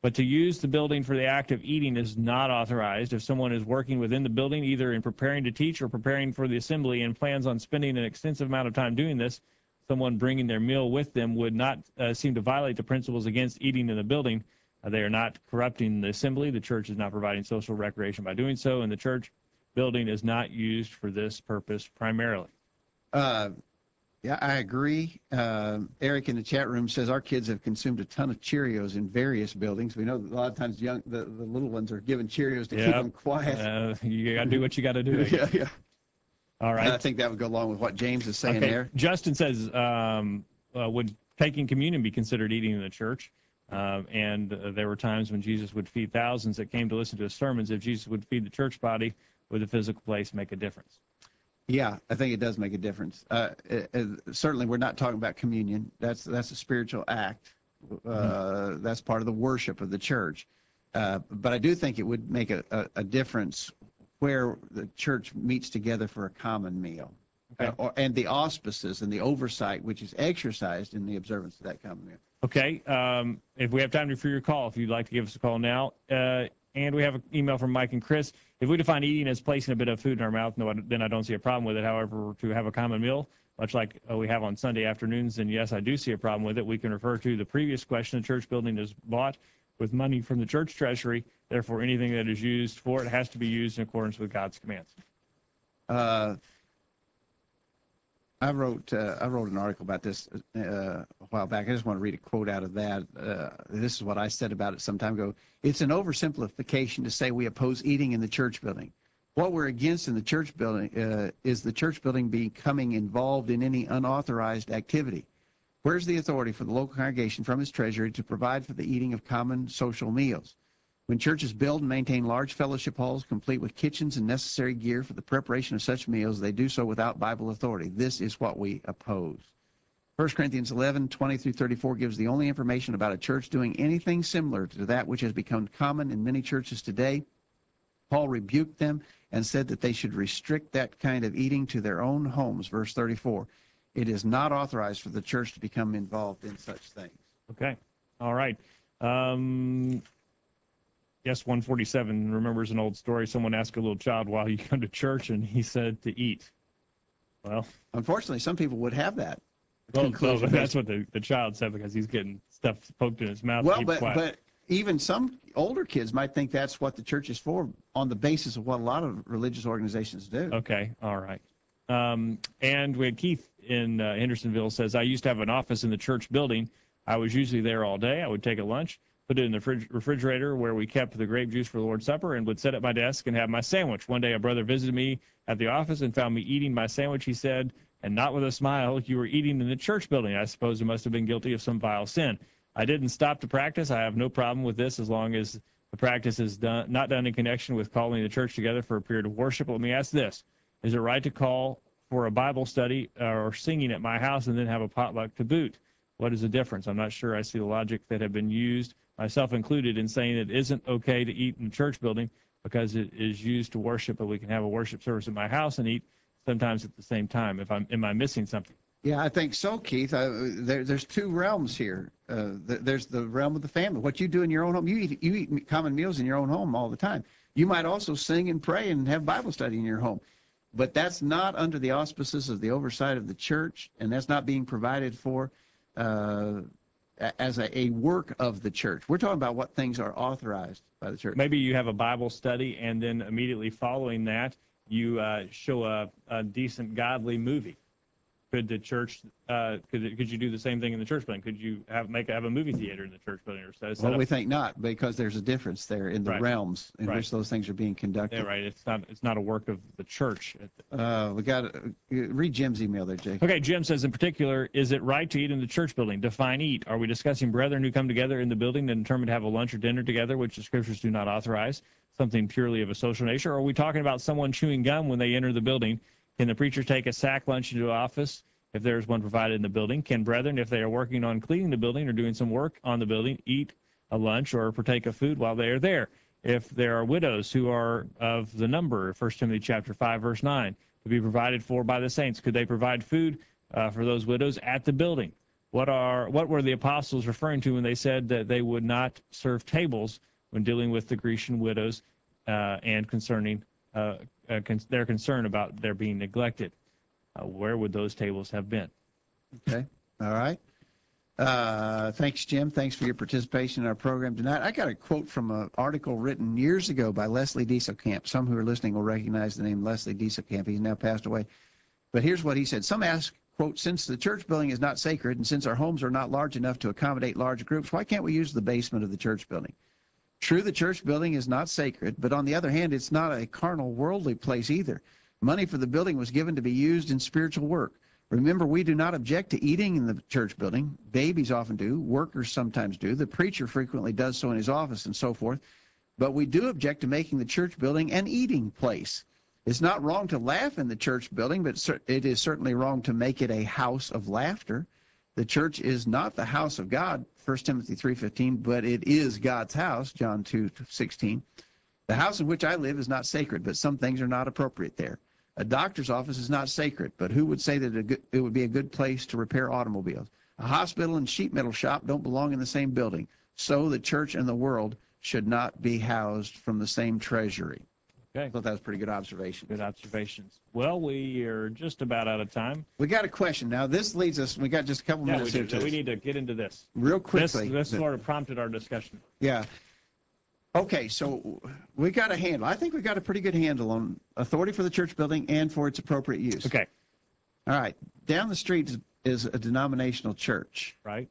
But to use the building for the act of eating is not authorized. If someone is working within the building, either in preparing to teach or preparing for the assembly, and plans on spending an extensive amount of time doing this, someone bringing their meal with them would not seem to violate the principles against eating in the building. They are not corrupting the assembly. The church is not providing social recreation by doing so, and the church building is not used for this purpose primarily. Yeah, I agree. Eric in the chat room says our kids have consumed a ton of Cheerios in various buildings. We know that a lot of times the little ones are given Cheerios to keep them quiet. You got to do what you got to do. Yeah. All right. I think that would go along with what James is saying there. Justin says, would taking communion be considered eating in the church? And there were times when Jesus would feed thousands that came to listen to his sermons. If Jesus would feed the church body, would the physical place make a difference? Yeah, I think it does make a difference. Certainly, we're not talking about communion. That's a spiritual act. That's part of the worship of the church. But I do think it would make a difference where the church meets together for a common meal, and the auspices and the oversight which is exercised in the observance of that common meal. Okay. If we have time for your call, if you'd like to give us a call now. And we have an email from Mike and Chris. If we define eating as placing a bit of food in our mouth, then I don't see a problem with it. However, to have a common meal, much like we have on Sunday afternoons, then yes, I do see a problem with it. We can refer to the previous question. The church building is bought with money from the church treasury. Therefore, anything that is used for it has to be used in accordance with God's commands. I wrote an article about this a while back. I just want to read a quote out of that. This is what I said about it some time ago. It's an oversimplification to say we oppose eating in the church building. What we're against in the church building is the church building becoming involved in any unauthorized activity. Where's the authority for the local congregation from its treasury to provide for the eating of common social meals? When churches build and maintain large fellowship halls complete with kitchens and necessary gear for the preparation of such meals, they do so without Bible authority. This is what we oppose. 1 Corinthians 11:20-34 gives the only information about a church doing anything similar to that which has become common in many churches today. Paul rebuked them and said that they should restrict that kind of eating to their own homes. Verse 34. It is not authorized for the church to become involved in such things. Okay. All right. Yes, 147 remembers an old story. Someone asked a little child, why you come to church, and he said to eat. Well, unfortunately, some people would have that. Well, that's what the child said because he's getting stuff poked in his mouth. Well, but even some older kids might think that's what the church is for on the basis of what a lot of religious organizations do. Okay, all right. And we had Keith in Hendersonville says, I used to have an office in the church building. I was usually there all day. I would take a lunch, put it in the refrigerator where we kept the grape juice for the Lord's Supper, and would sit at my desk and have my sandwich. One day a brother visited me at the office and found me eating my sandwich. He said, and not with a smile, you were eating in the church building. I suppose you must have been guilty of some vile sin. I didn't stop to practice. I have no problem with this as long as the practice is not done in connection with calling the church together for a period of worship. Let me ask this. Is it right to call for a Bible study or singing at my house and then have a potluck to boot? What is the difference? I'm not sure I see the logic that have been used, myself included, in saying it isn't okay to eat in the church building because it is used to worship, but we can have a worship service at my house and eat sometimes at the same time. Am I missing something? Yeah, I think so, Keith. There's two realms here. There's the realm of the family. What you do in your own home, you eat common meals in your own home all the time. You might also sing and pray and have Bible study in your home. But that's not under the auspices of the oversight of the church, and that's not being provided for as a work of the church. We're talking about what things are authorized by the church. Maybe you have a Bible study, and then immediately following that, you show a decent, godly movie. Could the church? Could you do the same thing in the church building? Could you have a movie theater in the church building? Well, we think not, because there's a difference there in the realms in which those things are being conducted. Yeah, right. It's not a work of the church. We got to read Jim's email there, Jake. Okay, Jim says, in particular, is it right to eat in the church building? Define eat. Are we discussing brethren who come together in the building and determine to have a lunch or dinner together, which the scriptures do not authorize, something purely of a social nature? Or are we talking about someone chewing gum when they enter the building? Can the preacher take a sack lunch into the office if there is one provided in the building? Can brethren, if they are working on cleaning the building or doing some work on the building, eat a lunch or partake of food while they are there? If there are widows who are of the number, 1 Timothy chapter 5, verse 9, to be provided for by the saints, could they provide food for those widows at the building? What were the apostles referring to when they said that they would not serve tables when dealing with the Grecian widows and concerning their concern about their being neglected? Where would those tables have been? Okay. All right. Thanks, Jim. Thanks for your participation in our program tonight. I got a quote from an article written years ago by Leslie Dieselkamp. Some who are listening will recognize the name Leslie Dieselkamp. He's now passed away. But here's what he said. Some ask, quote, since the church building is not sacred and since our homes are not large enough to accommodate large groups, why can't we use the basement of the church building? True, the church building is not sacred, but on the other hand, it's not a carnal, worldly place either. Money for the building was given to be used in spiritual work. Remember, we do not object to eating in the church building. Babies often do. Workers sometimes do. The preacher frequently does so in his office and so forth. But we do object to making the church building an eating place. It's not wrong to laugh in the church building, but it is certainly wrong to make it a house of laughter. The church is not the house of God, 1 Timothy 3:15, but it is God's house, John 2:16. The house in which I live is not sacred, but some things are not appropriate there. A doctor's office is not sacred, but who would say that it would be a good place to repair automobiles? A hospital and sheet metal shop don't belong in the same building. So the church and the world should not be housed from the same treasury. Okay. I thought that was a pretty good observation. Good observations. Well, we are just about out of time. We got a question. Now, this leads us, we got just a couple minutes here. We need to get into this. Real quickly. This sort of prompted our discussion. Yeah. Okay, so we got a handle. I think we got a pretty good handle on authority for the church building and for its appropriate use. Okay. All right. Down the street is a denominational church. Right.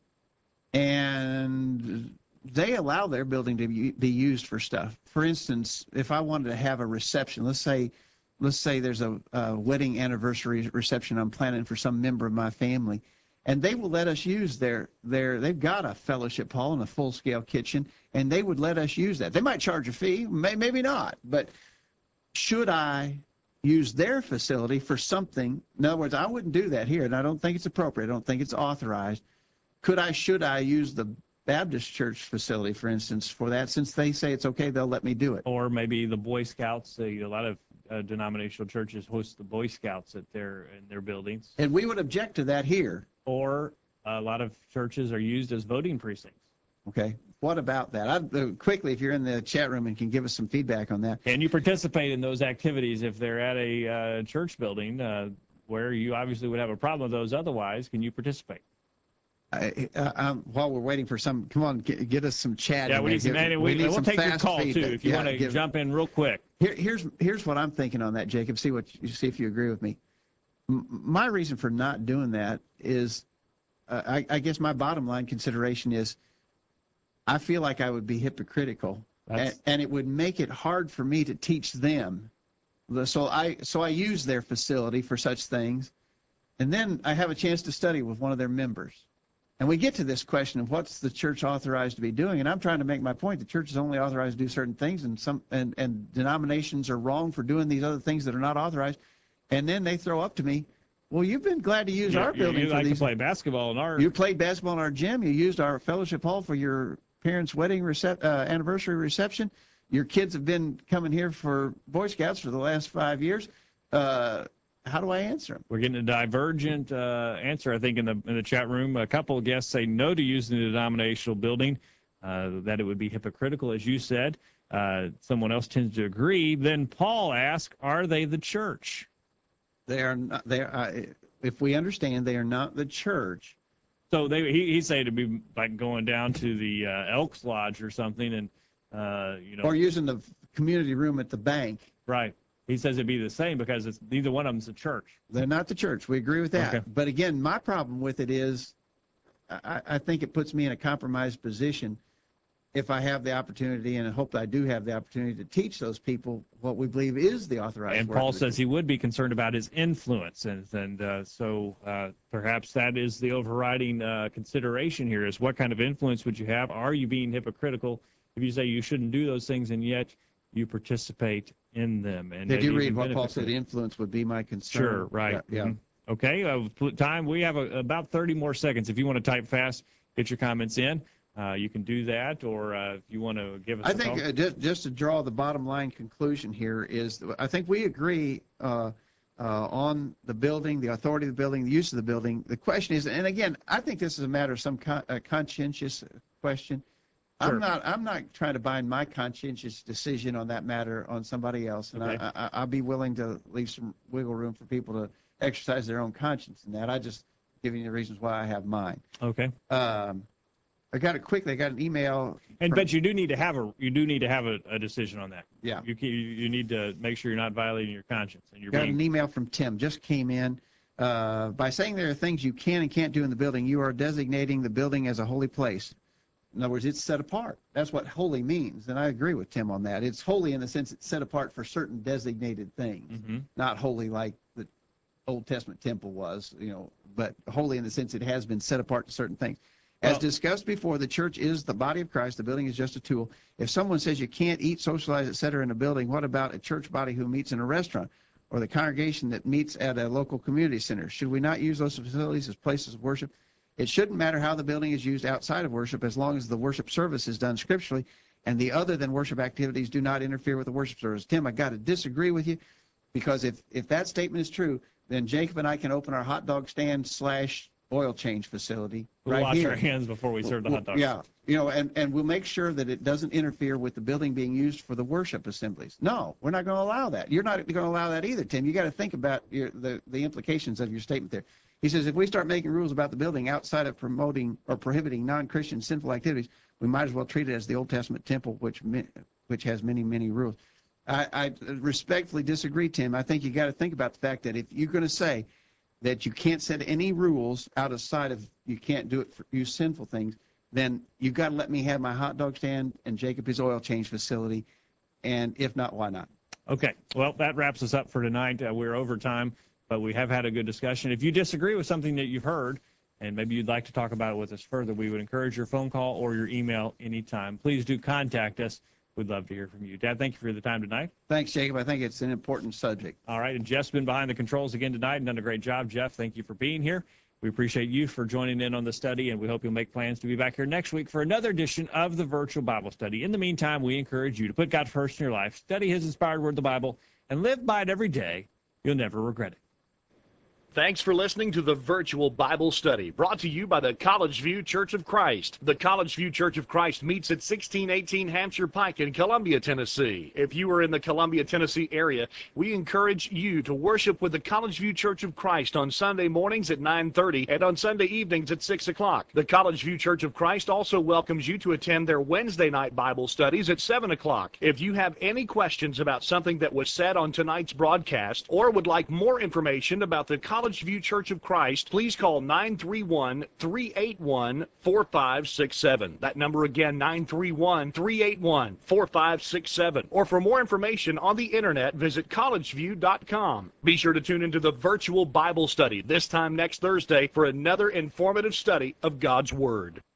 And they allow their building to be used for stuff. For instance, if I wanted to have a reception, let's say there's a wedding anniversary reception I'm planning for some member of my family, and they will let us use they've got a fellowship hall and a full-scale kitchen, and they would let us use that. They might charge a fee, maybe not, but should I use their facility for something? In other words, I wouldn't do that here, and I don't think it's appropriate. I don't think it's authorized. Should I use the Baptist church facility, for instance, for that? Since they say it's okay, they'll let me do it. Or maybe the Boy Scouts. A lot of denominational churches host the Boy Scouts in their buildings. And we would object to that here. Or a lot of churches are used as voting precincts. Okay. What about that? Quickly, if you're in the chat room and can give us some feedback on that. Can you participate in those activities if they're at a church building where you obviously would have a problem with those otherwise? Can you participate? While we're waiting for some, come on, get us some chat. Yeah, we'll take your call too if you want to jump in real quick. Here's what I'm thinking on that, Jacob. See if you agree with me. My reason for not doing that is, I guess my bottom line consideration is, I feel like I would be hypocritical, and it would make it hard for me to teach them. So I use their facility for such things, and then I have a chance to study with one of their members. And we get to this question of what's the church authorized to be doing, and I'm trying to make my point. The church is only authorized to do certain things, and denominations are wrong for doing these other things that are not authorized. And then they throw up to me, well, you've been glad to use our building you for like these. To play basketball in our. You played basketball in our gym. You used our fellowship hall for your parents' wedding anniversary reception. Your kids have been coming here for Boy Scouts for the last 5 years. How do I answer them? We're getting a divergent answer, I think, in the chat room. A couple of guests say no to using the denominational building, that it would be hypocritical, as you said. Someone else tends to agree. Then Paul asks, are they the church? They are not. If we understand, they are not the church. So he said to be like going down to the Elks Lodge or something, and or using the community room at the bank. Right. He says it'd be the same because neither one of them's a church. They're not the church. We agree with that. Okay. But again, my problem with it is, I think it puts me in a compromised position if I have the opportunity, and I hope I do have the opportunity to teach those people what we believe is the authorized And work. Paul says he would be concerned about his influence, and so perhaps that is the overriding consideration here: is what kind of influence would you have? Are you being hypocritical if you say you shouldn't do those things and yet you participate in them? And did you read what Paul said? The influence would be my concern. Sure, right. Yeah. Mm-hmm. Okay, time. We have about 30 more seconds. If you want to type fast, get your comments in. You can do that, or if you want to give us I think just to draw the bottom line conclusion here is, I think we agree on the building, the authority of the building, the use of the building. The question is, and again, I think this is a matter of some conscientious question. Sure. I'm not trying to bind my conscientious decision on that matter on somebody else, and Okay. I'll be willing to leave some wiggle room for people to exercise their own conscience in that. I just giving you the reasons why I have mine. Okay. I got it quickly. I got an email. But you do need to have a decision on that. Yeah. You need to make sure you're not violating your conscience and you're Got being an email from Tim. Just came in. By saying there are things you can and can't do in the building, you are designating the building as a holy place. In other words, it's set apart. That's what holy means, and I agree with Tim on that. It's holy in the sense it's set apart for certain designated things, not holy like the Old Testament temple was, but holy in the sense it has been set apart to certain things. As discussed before, the church is the body of Christ. The building is just a tool. If someone says you can't eat, socialize, etc. in a building, what about a church body who meets in a restaurant or the congregation that meets at a local community center? Should we not use those facilities as places of worship? It shouldn't matter how the building is used outside of worship as long as the worship service is done scripturally and the other than worship activities do not interfere with the worship service. Tim, I got to disagree with you because if that statement is true, then Jacob and I can open our hot dog stand / oil change facility we'll right wash here. our hands before we serve the hot dogs. Yeah, and we'll make sure that it doesn't interfere with the building being used for the worship assemblies. No, we're not going to allow that. You're not going to allow that either, Tim. You got to think about the implications of your statement there. He says if we start making rules about the building outside of promoting or prohibiting non-Christian sinful activities, we might as well treat it as the Old Testament temple, which has many, many rules. I respectfully disagree, Tim. I think you got to think about the fact that if you're going to say that you can't set any rules outside of you can't do it for use sinful things, then you've got to let me have my hot dog stand and Jacob his oil change facility, and if not, why not? Okay. Well, that wraps us up for tonight. We're over time, but we have had a good discussion. If you disagree with something that you've heard and maybe you'd like to talk about it with us further, we would encourage your phone call or your email anytime. Please do contact us. We'd love to hear from you. Dad, thank you for the time tonight. Thanks, Jacob. I think it's an important subject. All right, and Jeff's been behind the controls again tonight and done a great job. Jeff, thank you for being here. We appreciate you for joining in on the study, and we hope you'll make plans to be back here next week for another edition of the Virtual Bible Study. In the meantime, we encourage you to put God first in your life, study His inspired word, the Bible, and live by it every day. You'll never regret it. Thanks for listening to the Virtual Bible Study, brought to you by the College View Church of Christ. The College View Church of Christ meets at 1618 Hampshire Pike in Columbia, Tennessee. If you are in the Columbia, Tennessee area, we encourage you to worship with the College View Church of Christ on Sunday mornings at 9:30 and on Sunday evenings at 6 o'clock. The College View Church of Christ also welcomes you to attend their Wednesday night Bible studies at 7 o'clock. If you have any questions about something that was said on tonight's broadcast or would like more information about the College View Church of Christ, please call 931-381-4567. That number again, 931-381-4567. Or for more information on the internet, visit collegeview.com. Be sure to tune into the Virtual Bible Study this time next Thursday for another informative study of God's Word.